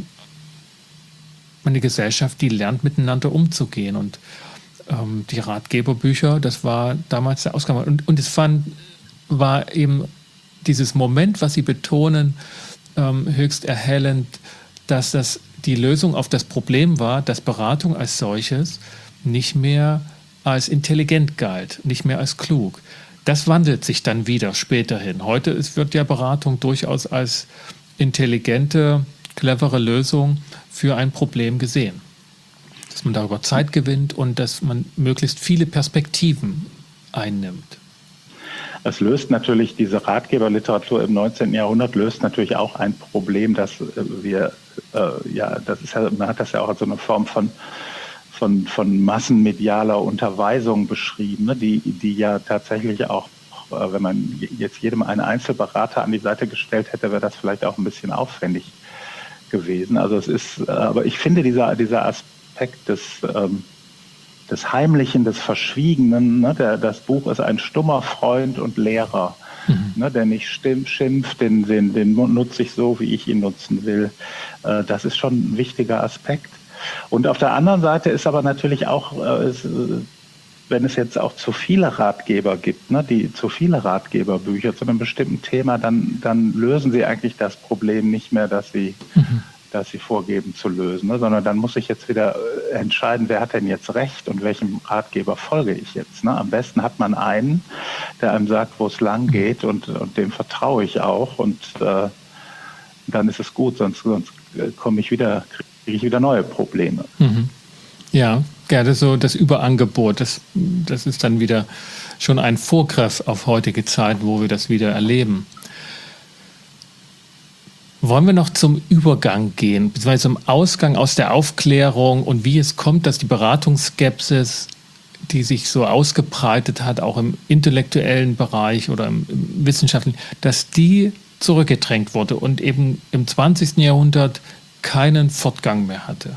eine Gesellschaft, die lernt, miteinander umzugehen. Und ähm, die Ratgeberbücher, das war damals der Ausgang. Und, und es fand, war eben dieses Moment, was Sie betonen, ähm, höchst erhellend, dass das die Lösung auf das Problem war, dass Beratung als solches nicht mehr als intelligent galt, nicht mehr als klug. Das wandelt sich dann wieder späterhin. Heute ist, wird ja Beratung durchaus als intelligente, clevere Lösung für ein Problem gesehen. Dass man darüber Zeit gewinnt und dass man möglichst viele Perspektiven einnimmt. Es löst natürlich, diese Ratgeberliteratur im neunzehnten Jahrhundert löst natürlich auch ein Problem, dass wir, äh, ja, das ist ja, man hat das ja auch als so eine Form von Von, von massenmedialer Unterweisung beschrieben, ne, die, die ja tatsächlich auch, äh, wenn man jetzt jedem einen Einzelberater an die Seite gestellt hätte, wäre das vielleicht auch ein bisschen aufwendig gewesen. Also es ist, äh, aber ich finde dieser, dieser Aspekt des, ähm, des Heimlichen, des Verschwiegenen, ne, der, das Buch ist ein stummer Freund und Lehrer, mhm. ne, der nicht schimpft, den, den, den nutze ich so, wie ich ihn nutzen will. Äh, das ist schon ein wichtiger Aspekt. Und auf der anderen Seite ist aber natürlich auch, äh, es, wenn es jetzt auch zu viele Ratgeber gibt, ne, die zu viele Ratgeberbücher zu einem bestimmten Thema, dann, dann lösen sie eigentlich das Problem nicht mehr, das sie, mhm. das sie vorgeben zu lösen, ne, sondern dann muss ich jetzt wieder entscheiden, wer hat denn jetzt recht und welchem Ratgeber folge ich jetzt. Ne? Am besten hat man einen, der einem sagt, wo es lang geht und, und dem vertraue ich auch und äh, dann ist es gut, sonst, sonst komme ich wieder kriege ich wieder neue Probleme. Mhm. Ja, ja, das ist so das Überangebot. Das, das ist dann wieder schon ein Vorgriff auf heutige Zeit, wo wir das wieder erleben. Wollen wir noch zum Übergang gehen, beziehungsweise zum Ausgang aus der Aufklärung und wie es kommt, dass die Beratungsskepsis, die sich so ausgebreitet hat, auch im intellektuellen Bereich oder im, im wissenschaftlichen, dass die zurückgedrängt wurde und eben im zwanzigsten Jahrhundert keinen Fortgang mehr hatte?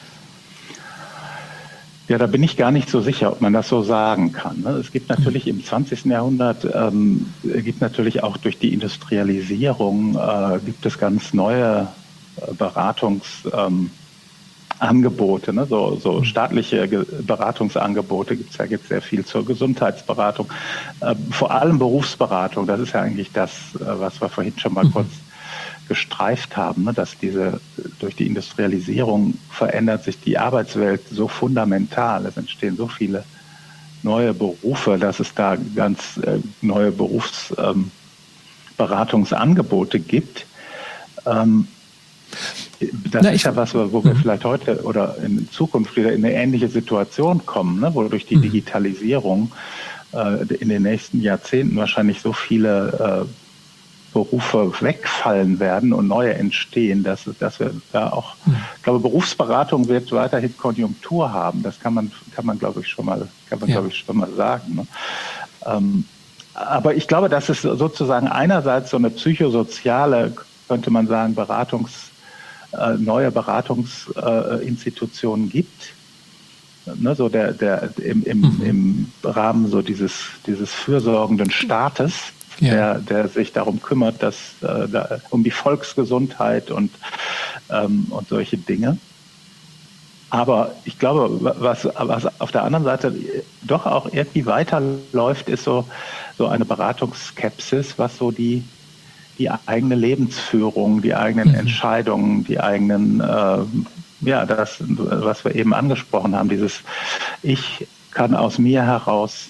Ja, da bin ich gar nicht so sicher, ob man das so sagen kann. Es gibt natürlich im zwanzigsten Jahrhundert, ähm, gibt natürlich auch durch die Industrialisierung, äh, gibt es ganz neue äh, Beratungsangebote, ähm, ne? so, so staatliche Ge- Beratungsangebote gibt es ja jetzt sehr viel zur Gesundheitsberatung, äh, vor allem Berufsberatung. Das ist ja eigentlich das, äh, was wir vorhin schon mal mhm. kurz gestreift haben, ne, dass diese durch die Industrialisierung verändert sich die Arbeitswelt so fundamental. Es entstehen so viele neue Berufe, dass es da ganz äh, neue Berufsberatungsangebote ähm, gibt. Ähm, das Na, ist ja was, wo wir vielleicht heute oder in Zukunft wieder in eine ähnliche Situation kommen, ne, wo durch die Digitalisierung äh, in den nächsten Jahrzehnten wahrscheinlich so viele äh, Berufe wegfallen werden und neue entstehen, dass, dass wir da auch, ich glaube, Berufsberatung wird weiterhin Konjunktur haben. Das kann man, kann man, glaube ich, schon mal, kann man, ja. glaube ich, schon mal sagen. Ne? Ähm, aber ich glaube, dass es sozusagen einerseits so eine psychosoziale, könnte man sagen, Beratungs, äh, neue Beratungsinstitutionen äh, gibt. Ne, so der, der im, im, mhm. im Rahmen so dieses, dieses fürsorgenden Staates. ja. der, der sich darum kümmert, dass, äh, da, um die Volksgesundheit und, ähm, und solche Dinge. Aber ich glaube, was, was auf der anderen Seite doch auch irgendwie weiterläuft, ist so, so eine Beratungsskepsis, was so die, die eigene Lebensführung, die eigenen mhm. Entscheidungen, die eigenen, äh, ja, das, was wir eben angesprochen haben, dieses Ich kann aus mir heraus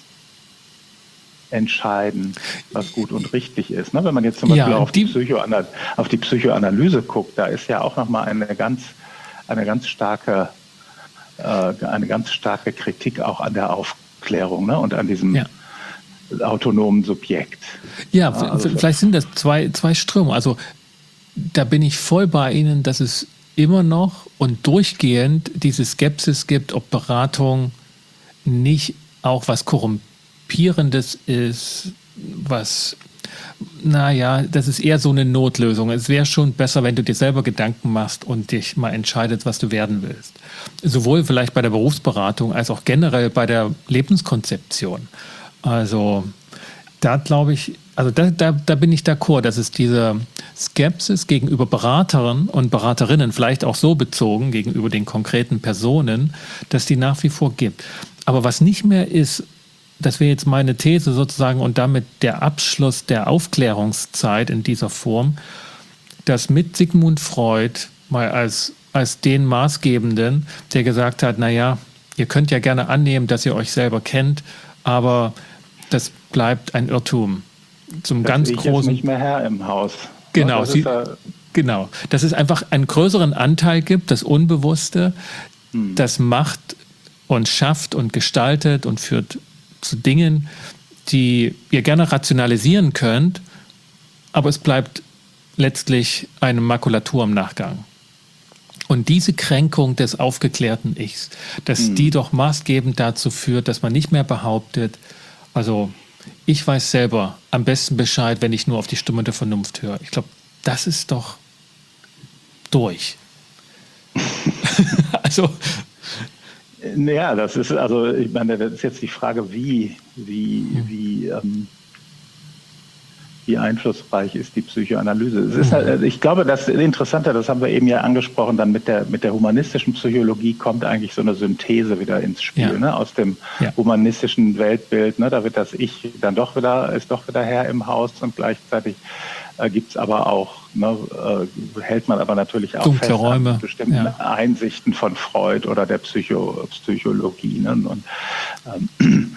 entscheiden, was gut und richtig ist. Ne? Wenn man jetzt zum Beispiel ja, auf, die, die Psychoana- auf die Psychoanalyse guckt, da ist ja auch nochmal eine ganz, eine ganz starke eine ganz starke Kritik auch an der Aufklärung, ne? Und an diesem ja. autonomen Subjekt. Ja, also vielleicht sind das zwei, zwei Ströme. Also da bin ich voll bei Ihnen, dass es immer noch und durchgehend diese Skepsis gibt, ob Beratung nicht auch was Korrumpierendes ist, was, naja, das ist eher so eine Notlösung. Es wäre schon besser, wenn du dir selber Gedanken machst und dich mal entscheidest, was du werden willst. Sowohl vielleicht bei der Berufsberatung als auch generell bei der Lebenskonzeption. Also da glaube ich, also da, da, da bin ich d'accord, dass es diese Skepsis gegenüber Beraterinnen und Beraterinnen, vielleicht auch so bezogen gegenüber den konkreten Personen, dass die nach wie vor gibt. Aber was nicht mehr ist, das wäre jetzt meine These sozusagen und damit der Abschluss der Aufklärungszeit in dieser Form, dass mit Sigmund Freud mal als, als den Maßgebenden, der gesagt hat, naja, ihr könnt ja gerne annehmen, dass ihr euch selber kennt, aber das bleibt ein Irrtum. Zum das ganz ich großen. Jetzt nicht mehr Herr im Haus. Genau, das sie, ist ja genau. Dass es einfach einen größeren Anteil gibt, das Unbewusste, hm. das macht und schafft und gestaltet und führt zu Dingen, die ihr gerne rationalisieren könnt, aber es bleibt letztlich eine Makulatur im Nachgang. Und diese Kränkung des aufgeklärten Ichs, dass mhm. die doch maßgebend dazu führt, dass man nicht mehr behauptet, also ich weiß selber am besten Bescheid, wenn ich nur auf die Stimme der Vernunft höre. Ich glaube, das ist doch durch. also Ja, das ist, also ich meine, das ist jetzt die Frage, wie, wie, wie, ähm, wie einflussreich ist die Psychoanalyse. Es ist halt, ich glaube, das Interessante, das haben wir eben ja angesprochen, dann mit der, mit der humanistischen Psychologie kommt eigentlich so eine Synthese wieder ins Spiel, ja. ne? Aus dem ja. humanistischen Weltbild, ne? Da wird das Ich dann doch wieder, ist doch wieder Herr im Haus und gleichzeitig äh, gibt es aber auch, ne, äh, hält man aber natürlich auch dunkle fest Räume. an bestimmten ja. Einsichten von Freud oder der Psycho, Psychologie. Ne? Und, ähm,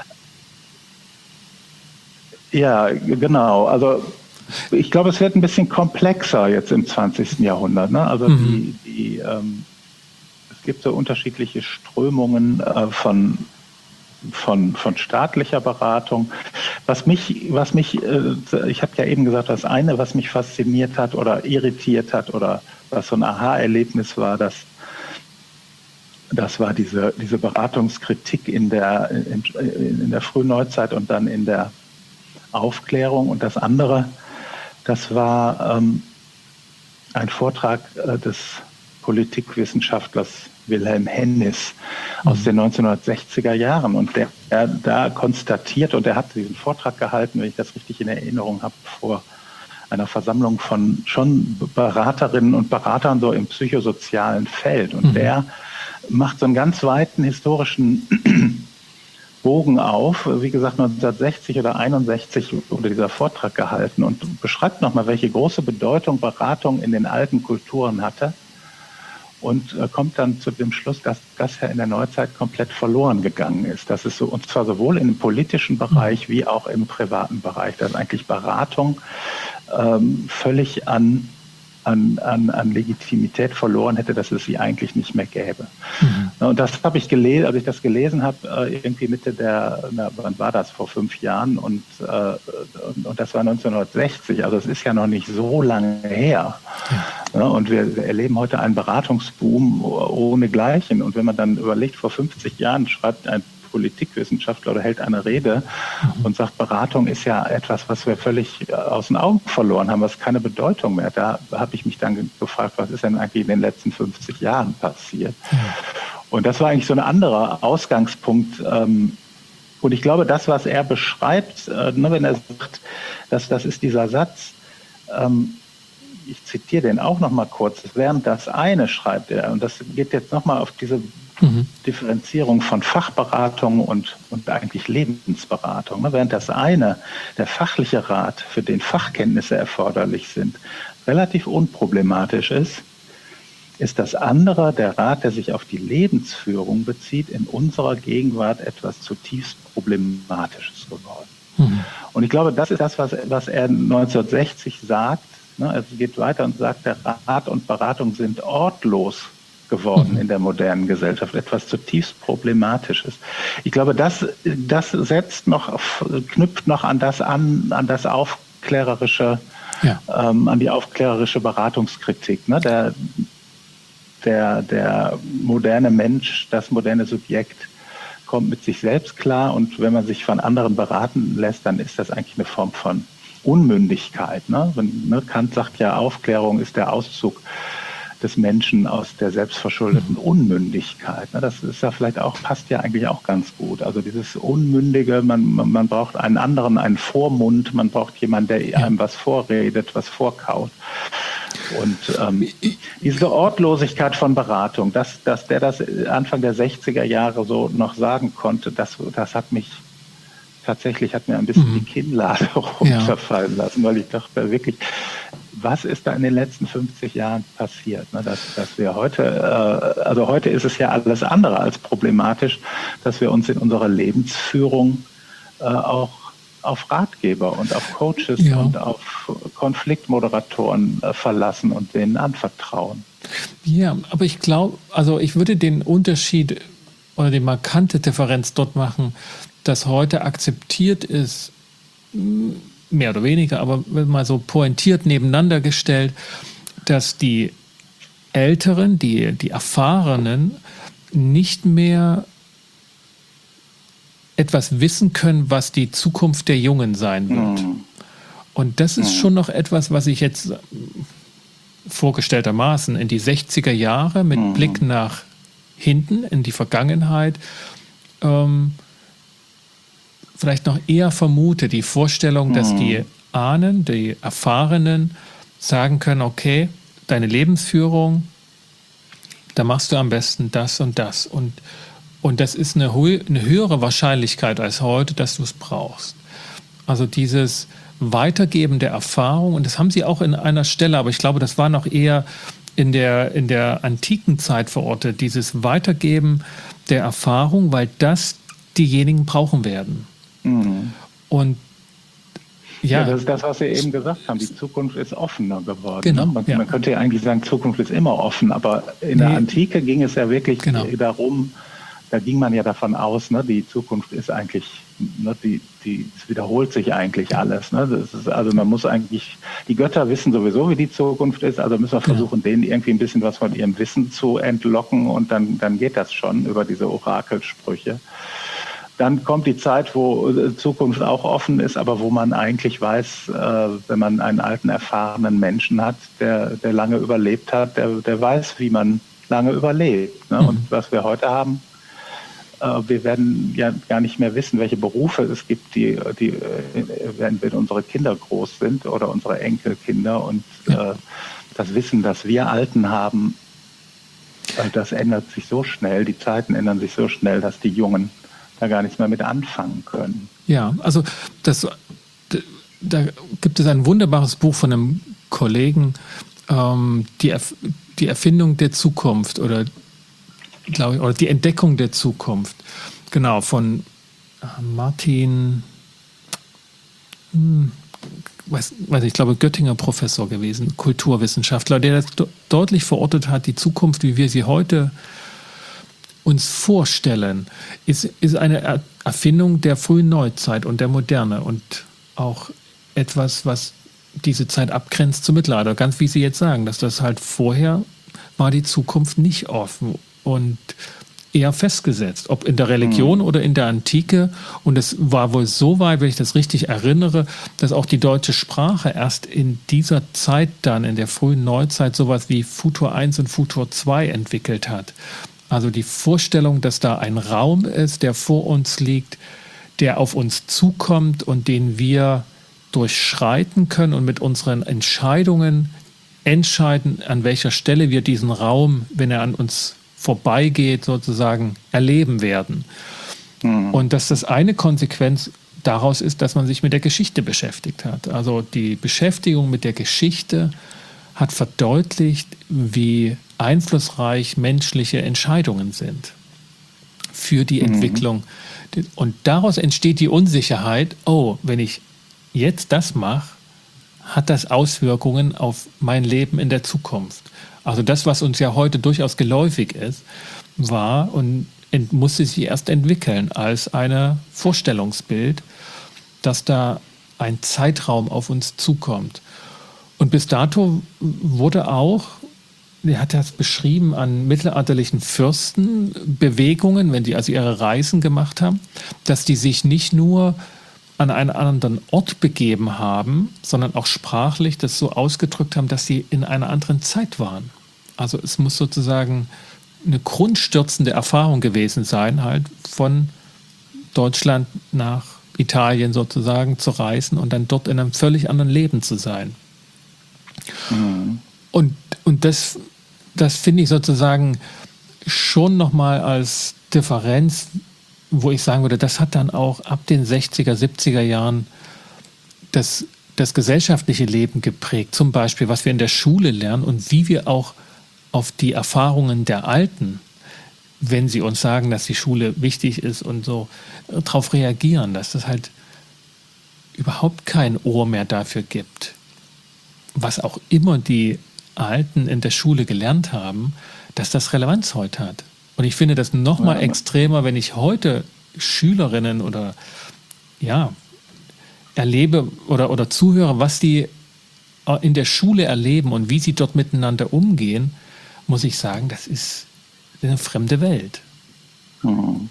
ja, genau. Also ich glaube, es wird ein bisschen komplexer jetzt im zwanzigsten Jahrhundert. Ne? Also mhm. die, die, ähm, es gibt so unterschiedliche Strömungen äh, von Von, von staatlicher Beratung. Was mich, was mich, äh, ich habe ja eben gesagt, das eine, was mich fasziniert hat oder irritiert hat oder was so ein Aha-Erlebnis war, das, das war diese, diese Beratungskritik in der, in, in der Frühneuzeit und dann in der Aufklärung. Und das andere, das war ähm, ein Vortrag äh, des Politikwissenschaftlers Wilhelm Hennis aus den neunzehnhundertsechziger Jahren. Und der, der da konstatiert, und er hat diesen Vortrag gehalten, wenn ich das richtig in Erinnerung habe, vor einer Versammlung von schon Beraterinnen und Beratern so im psychosozialen Feld. Und mhm. der macht so einen ganz weiten historischen Bogen auf. Wie gesagt, neunzehnhundertsechzig oder einundsechzig wurde dieser Vortrag gehalten und beschreibt nochmal, welche große Bedeutung Beratung in den alten Kulturen hatte. Und äh, kommt dann zu dem Schluss, dass das ja in der Neuzeit komplett verloren gegangen ist. Das ist so, und zwar sowohl im politischen Bereich wie auch im privaten Bereich, dass eigentlich Beratung ähm, völlig an, an, an, an Legitimität verloren hätte, dass es sie eigentlich nicht mehr gäbe. Mhm. Und das habe ich gelesen, als ich das gelesen habe, äh, irgendwie Mitte der, na, wann war das, vor fünf Jahren und, äh, und, und das war neunzehnhundertsechzig, also es ist ja noch nicht so lange her. Ja. Ja, und wir erleben heute einen Beratungsboom ohnegleichen. Und wenn man dann überlegt, vor fünfzig Jahren schreibt ein Politikwissenschaftler oder hält eine Rede mhm. und sagt, Beratung ist ja etwas, was wir völlig aus den Augen verloren haben, was keine Bedeutung mehr hat. Da habe ich mich dann gefragt, was ist denn eigentlich in den letzten fünfzig Jahren passiert? Mhm. Und das war eigentlich so ein anderer Ausgangspunkt, ähm, Und ich glaube, das, was er beschreibt, äh, ne, wenn er sagt, dass das ist dieser Satz, ähm, ich zitiere den auch noch mal kurz, während das eine schreibt er, und das geht jetzt noch mal auf diese mhm. Differenzierung von Fachberatung und, und eigentlich Lebensberatung. Ne? Während das eine, der fachliche Rat, für den Fachkenntnisse erforderlich sind, relativ unproblematisch ist, ist das andere, der Rat, der sich auf die Lebensführung bezieht, in unserer Gegenwart etwas zutiefst Problematisches geworden. Mhm. Und ich glaube, das ist das, was, was er neunzehnhundertsechzig sagt. Ne? Also es geht weiter und sagt, der Rat und Beratung sind ortlos geworden mhm. in der modernen Gesellschaft, etwas zutiefst Problematisches. Ich glaube, das, das setzt noch, knüpft noch an das an, an das aufklärerische, ja. ähm, an die aufklärerische Beratungskritik. Ne? Der, der, der moderne Mensch, das moderne Subjekt kommt mit sich selbst klar, und wenn man sich von anderen beraten lässt, dann ist das eigentlich eine Form von Unmündigkeit. Ne? Wenn, ne, Kant sagt ja, Aufklärung ist der Auszug des Menschen aus der selbstverschuldeten Unmündigkeit. Ne? Das ist ja vielleicht auch, passt ja eigentlich auch ganz gut. Also dieses Unmündige, man, man, man braucht einen anderen, einen Vormund, man braucht jemanden, der ja. einem was vorredet, was vorkaut. Und ähm, diese Ortlosigkeit von Beratung, dass, dass der das Anfang der sechziger Jahre so noch sagen konnte, das, das hat mich tatsächlich, hat mir ein bisschen mhm. die Kinnlade runterfallen ja. lassen, weil ich dachte wirklich, was ist da in den letzten fünfzig Jahren passiert? Ne? Dass, dass wir heute, äh, also heute ist es ja alles andere als problematisch, dass wir uns in unserer Lebensführung äh, auch auf Ratgeber und auf Coaches ja. und auf Konfliktmoderatoren äh, verlassen und denen anvertrauen. Ja, aber ich glaube, also ich würde den Unterschied oder die markante Differenz dort machen, dass heute akzeptiert ist, mehr oder weniger, aber mal so pointiert nebeneinander gestellt, dass die Älteren, die, die Erfahrenen nicht mehr etwas wissen können, was die Zukunft der Jungen sein wird. Mhm. Und das ist mhm. schon noch etwas, was ich jetzt vorgestelltermaßen in die sechziger Jahre mit mhm. Blick nach hinten, in die Vergangenheit, ähm, vielleicht noch eher vermute, die Vorstellung, mhm. dass die Ahnen, die Erfahrenen sagen können, okay, deine Lebensführung, da machst du am besten das und das. Und Und das ist eine, eine höhere Wahrscheinlichkeit als heute, dass du es brauchst. Also dieses Weitergeben der Erfahrung, und das haben sie auch in einer Stelle, aber ich glaube, das war noch eher in der, in der antiken Zeit verortet, dieses Weitergeben der Erfahrung, weil das diejenigen brauchen werden. Mhm. Und ja, ja, das ist das, was Sie eben gesagt haben. Die Zukunft ist offener geworden. Genau, ne? man, ja. man könnte ja eigentlich sagen, Zukunft ist immer offen, aber in nee. der Antike ging es ja wirklich genau. darum, da ging man ja davon aus, ne, die Zukunft ist eigentlich, ne, die, die, es wiederholt sich eigentlich alles. Ne? Das ist, also man muss eigentlich, die Götter wissen sowieso, wie die Zukunft ist, also müssen wir versuchen, ja. denen irgendwie ein bisschen was von ihrem Wissen zu entlocken, und dann, dann geht das schon über diese Orakelsprüche. Dann kommt die Zeit, wo Zukunft auch offen ist, aber wo man eigentlich weiß, äh, wenn man einen alten, erfahrenen Menschen hat, der, der lange überlebt hat, der, der weiß, wie man lange überlebt. Ne? Mhm. Und was wir heute haben, wir werden ja gar nicht mehr wissen, welche Berufe es gibt, die, die wenn, wenn unsere Kinder groß sind oder unsere Enkelkinder. Und ja. äh, das Wissen, das wir Alten haben, äh, das ändert sich so schnell, die Zeiten ändern sich so schnell, dass die Jungen da gar nichts mehr mit anfangen können. Ja, also das, da gibt es ein wunderbares Buch von einem Kollegen, ähm, die, Erf- die Erfindung der Zukunft oder glaube ich, oder die Entdeckung der Zukunft. Genau, von Martin, hm, weiß, weiß ich glaube, Göttinger Professor gewesen, Kulturwissenschaftler, der das do- deutlich verortet hat, die Zukunft, wie wir sie heute uns vorstellen, ist, ist eine Erfindung der frühen Neuzeit und der Moderne und auch etwas, was diese Zeit abgrenzt zum Mittelalter. Ganz wie Sie jetzt sagen, dass das halt vorher war die Zukunft nicht offen und eher festgesetzt, ob in der Religion mhm. oder in der Antike. Und es war wohl so weit, wenn ich das richtig erinnere, dass auch die deutsche Sprache erst in dieser Zeit dann, in der frühen Neuzeit, sowas wie Futur eins und Futur zwei entwickelt hat. Also die Vorstellung, dass da ein Raum ist, der vor uns liegt, der auf uns zukommt und den wir durchschreiten können und mit unseren Entscheidungen entscheiden, an welcher Stelle wir diesen Raum, wenn er an uns vorbeigeht, sozusagen erleben werden. Mhm. Und dass das eine Konsequenz daraus ist, dass man sich mit der Geschichte beschäftigt hat. Also die Beschäftigung mit der Geschichte hat verdeutlicht, wie einflussreich menschliche Entscheidungen sind für die mhm. Entwicklung. Und daraus entsteht die Unsicherheit, oh, wenn ich jetzt das mache, hat das Auswirkungen auf mein Leben in der Zukunft. Also das, was uns ja heute durchaus geläufig ist, war und musste sich erst entwickeln als ein Vorstellungsbild, dass da ein Zeitraum auf uns zukommt. Und bis dato wurde auch, er hat das beschrieben, an mittelalterlichen Fürsten Bewegungen, wenn die also ihre Reisen gemacht haben, dass die sich nicht nur an einen anderen Ort begeben haben, sondern auch sprachlich das so ausgedrückt haben, dass sie in einer anderen Zeit waren. Also es muss sozusagen eine grundstürzende Erfahrung gewesen sein, halt von Deutschland nach Italien sozusagen zu reisen und dann dort in einem völlig anderen Leben zu sein. Mhm. Und, und das, das finde ich sozusagen schon nochmal als Differenz, wo ich sagen würde, das hat dann auch ab den sechziger, siebziger Jahren das, das gesellschaftliche Leben geprägt. Zum Beispiel, was wir in der Schule lernen und wie wir auch auf die Erfahrungen der Alten, wenn sie uns sagen, dass die Schule wichtig ist und so, darauf reagieren, dass es halt überhaupt kein Ohr mehr dafür gibt. Was auch immer die Alten in der Schule gelernt haben, dass das Relevanz heute hat. Und ich finde das noch mal ja, extremer, wenn ich heute Schülerinnen oder ja erlebe oder, oder zuhöre, was die in der Schule erleben und wie sie dort miteinander umgehen, muss ich sagen, das ist eine fremde Welt. Mhm.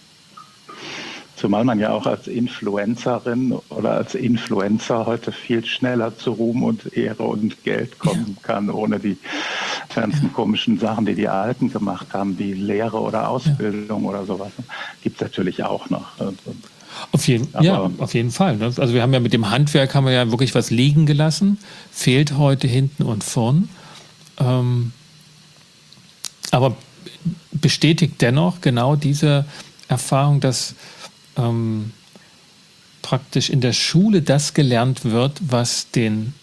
Zumal man ja auch als Influencerin oder als Influencer heute viel schneller zu Ruhm und Ehre und Geld kommen ja. kann, ohne die ganzen ja. komischen Sachen, die die Alten gemacht haben, wie Lehre oder Ausbildung ja. oder sowas. Gibt es natürlich auch noch. Auf jeden, ja, auf jeden Fall. Also wir haben ja mit dem Handwerk haben wir ja wirklich was liegen gelassen, fehlt heute hinten und vorn. Ähm, aber bestätigt dennoch genau diese Erfahrung, dass ähm, praktisch in der Schule das gelernt wird, was den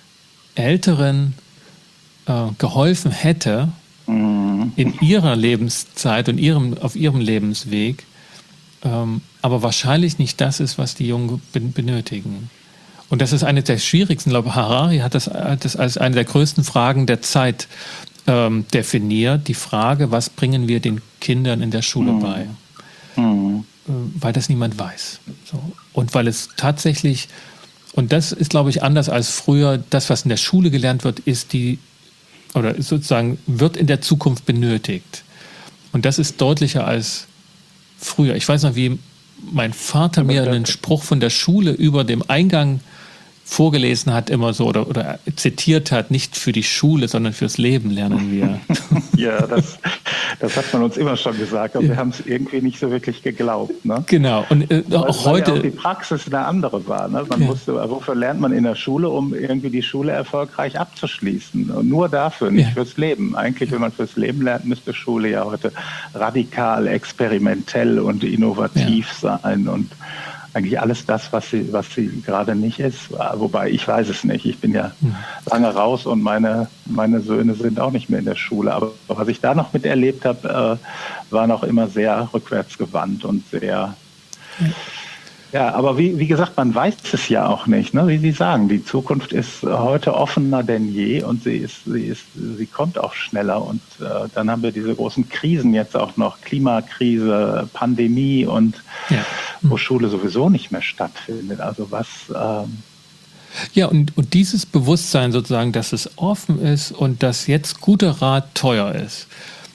Älteren äh, geholfen hätte, mhm. in ihrer Lebenszeit und ihrem, auf ihrem Lebensweg, ähm, aber wahrscheinlich nicht das ist, was die Jungen benötigen. Und das ist eine der schwierigsten, ich glaube, Harari hat das, hat das als eine der größten Fragen der Zeit ähm, definiert, die Frage, was bringen wir den Kindern in der Schule mhm. bei? Mhm. Weil das niemand weiß. So. Und weil es tatsächlich, und das ist, glaube ich, anders als früher, das, was in der Schule gelernt wird, ist die, oder sozusagen wird in der Zukunft benötigt. Und das ist deutlicher als früher. Ich weiß noch, wie mein Vater mir einen Spruch von der Schule über dem Eingang vorgelesen hat, immer so, oder, oder zitiert hat, nicht für die Schule, sondern fürs Leben lernen wir. Ja, das, das hat man uns immer schon gesagt, aber ja. wir haben es irgendwie nicht so wirklich geglaubt. Ne? Genau. Und äh, weil, auch weil heute. Ja auch die Praxis eine andere war. Ne? Man ja. wusste, wofür lernt man in der Schule, um irgendwie die Schule erfolgreich abzuschließen? Und nur dafür, nicht ja. fürs Leben. Eigentlich, wenn man fürs Leben lernt, müsste Schule ja heute radikal, experimentell und innovativ ja. sein und eigentlich alles das, was sie, was sie gerade nicht ist. Wobei, ich weiß es nicht. Ich bin ja mhm. lange raus und meine, meine Söhne sind auch nicht mehr in der Schule. Aber was ich da noch miterlebt habe, äh, war noch immer sehr rückwärtsgewandt und sehr... Mhm. Ja, aber wie, wie gesagt, man weiß es ja auch nicht. Ne? Wie Sie sagen, die Zukunft ist heute offener denn je und sie ist, sie ist, sie kommt auch schneller. Und äh, dann haben wir diese großen Krisen jetzt auch noch, Klimakrise, Pandemie und ja. wo Schule sowieso nicht mehr stattfindet. Also was... Ähm ja, und, und dieses Bewusstsein sozusagen, dass es offen ist und dass jetzt guter Rat teuer ist,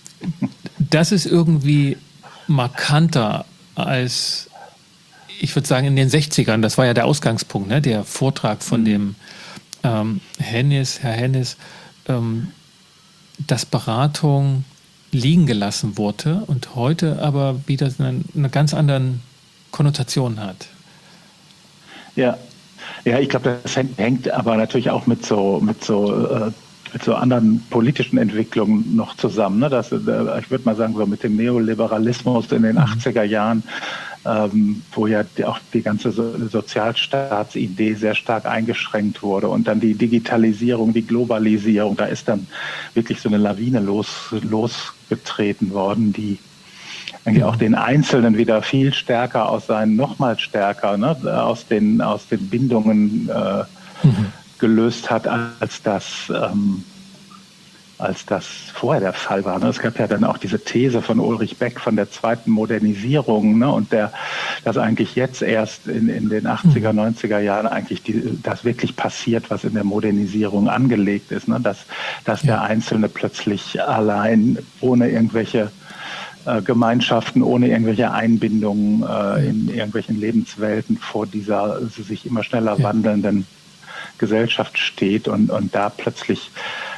das ist irgendwie markanter als... Ich würde sagen, in den sechzigern, das war ja der Ausgangspunkt, ne? Der Vortrag von mhm. dem ähm, Hennis, Herr Hennis, ähm, dass Beratung liegen gelassen wurde und heute aber wieder eine, eine ganz andere Konnotation hat. Ja, ja, ich glaube, das hängt, hängt aber natürlich auch mit so mit so äh, mit so anderen politischen Entwicklungen noch zusammen. Ne? Das, äh, ich würde mal sagen, so mit dem Neoliberalismus in den mhm. achtziger Jahren, ähm, wo ja die, auch die ganze so Sozialstaatsidee sehr stark eingeschränkt wurde und dann die Digitalisierung, die Globalisierung, da ist dann wirklich so eine Lawine los, losgetreten worden, die eigentlich auch den Einzelnen wieder viel stärker aus seinen, noch mal stärker, ne, aus den, aus den Bindungen äh, mhm. gelöst hat, als das, ähm, als das vorher der Fall war. Es gab ja dann auch diese These von Ulrich Beck von der zweiten Modernisierung, ne, und der, dass eigentlich jetzt erst in, in den achtziger, neunziger Jahren eigentlich die, das wirklich passiert, was in der Modernisierung angelegt ist, ne, dass, dass ja. der Einzelne plötzlich allein ohne irgendwelche Gemeinschaften, ohne irgendwelche Einbindungen äh, in irgendwelchen Lebenswelten vor dieser sich immer schneller wandelnden Gesellschaft steht und, und da plötzlich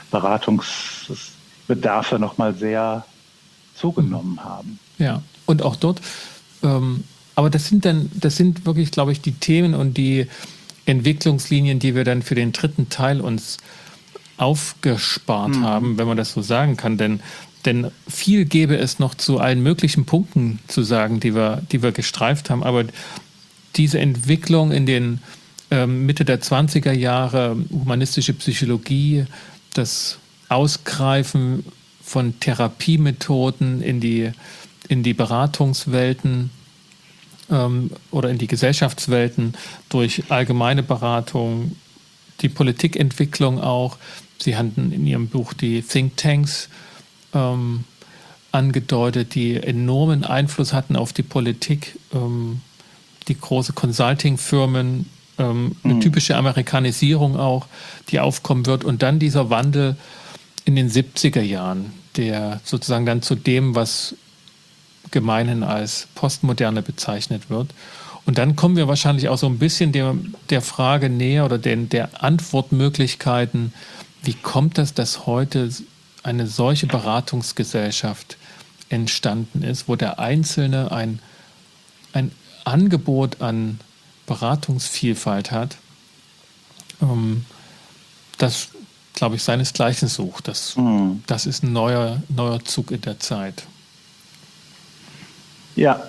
Beratungsbedarfe nochmal sehr zugenommen haben. Ja, und auch dort, ähm, aber das sind dann, das sind wirklich, glaube ich, die Themen und die Entwicklungslinien, die wir dann für den dritten Teil uns aufgespart mhm. haben, wenn man das so sagen kann, denn Denn viel gäbe es noch zu allen möglichen Punkten zu sagen, die wir, die wir gestreift haben. Aber diese Entwicklung in den ähm, Mitte der zwanziger Jahre, humanistische Psychologie, das Ausgreifen von Therapiemethoden in die, in die Beratungswelten ähm, oder in die Gesellschaftswelten durch allgemeine Beratung, die Politikentwicklung auch. Sie hatten in Ihrem Buch die Think Tanks Ähm, angedeutet, die enormen Einfluss hatten auf die Politik, ähm, die große Consulting-Firmen, ähm, eine mhm. typische Amerikanisierung auch, die aufkommen wird und dann dieser Wandel in den siebziger Jahren, der sozusagen dann zu dem, was gemeinhin als Postmoderne bezeichnet wird. Und dann kommen wir wahrscheinlich auch so ein bisschen der, der Frage näher oder den, der Antwortmöglichkeiten, wie kommt das, dass heute eine solche Beratungsgesellschaft entstanden ist, wo der Einzelne ein, ein Angebot an Beratungsvielfalt hat, ähm, das, glaube ich, seinesgleichen sucht. Das, mhm. das ist ein neuer, neuer Zug in der Zeit. Ja.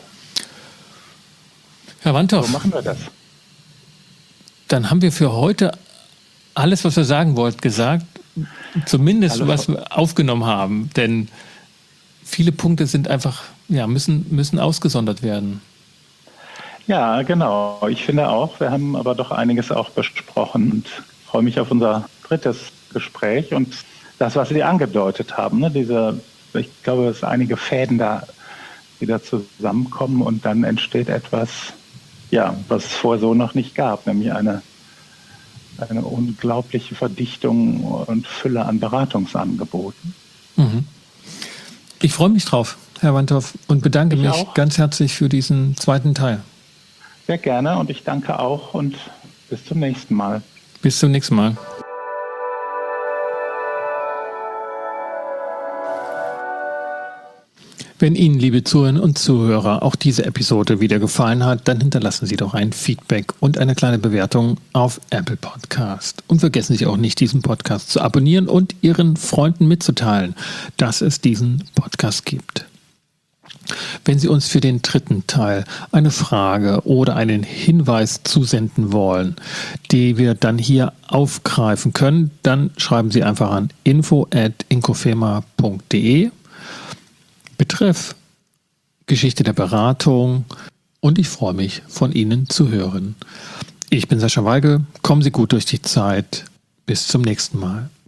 Herr Wandhoff, so machen wir das. Dann haben wir für heute alles, was wir sagen wollten, gesagt. Zumindest, was wir aufgenommen haben, denn viele Punkte sind einfach, ja, müssen, müssen ausgesondert werden. Ja, genau. Ich finde auch, wir haben aber doch einiges auch besprochen und freue mich auf unser drittes Gespräch und das, was Sie angedeutet haben, ne? Diese, ich glaube, dass einige Fäden da wieder zusammenkommen und dann entsteht etwas, ja, was es vorher so noch nicht gab, nämlich eine eine unglaubliche Verdichtung und Fülle an Beratungsangeboten. Mhm. Ich freue mich drauf, Herr Wandhoff, und bedanke ich mich auch ganz herzlich für diesen zweiten Teil. Sehr gerne und ich danke auch und bis zum nächsten Mal. Bis zum nächsten Mal. Wenn Ihnen, liebe Zuhörerinnen und Zuhörer, auch diese Episode wieder gefallen hat, dann hinterlassen Sie doch ein Feedback und eine kleine Bewertung auf Apple Podcast. Und vergessen Sie auch nicht, diesen Podcast zu abonnieren und Ihren Freunden mitzuteilen, dass es diesen Podcast gibt. Wenn Sie uns für den dritten Teil eine Frage oder einen Hinweis zusenden wollen, die wir dann hier aufgreifen können, dann schreiben Sie einfach an info at inkofema punkt de. Betreff Geschichte der Beratung und ich freue mich, von Ihnen zu hören. Ich bin Sascha Weigel, kommen Sie gut durch die Zeit. Bis zum nächsten Mal.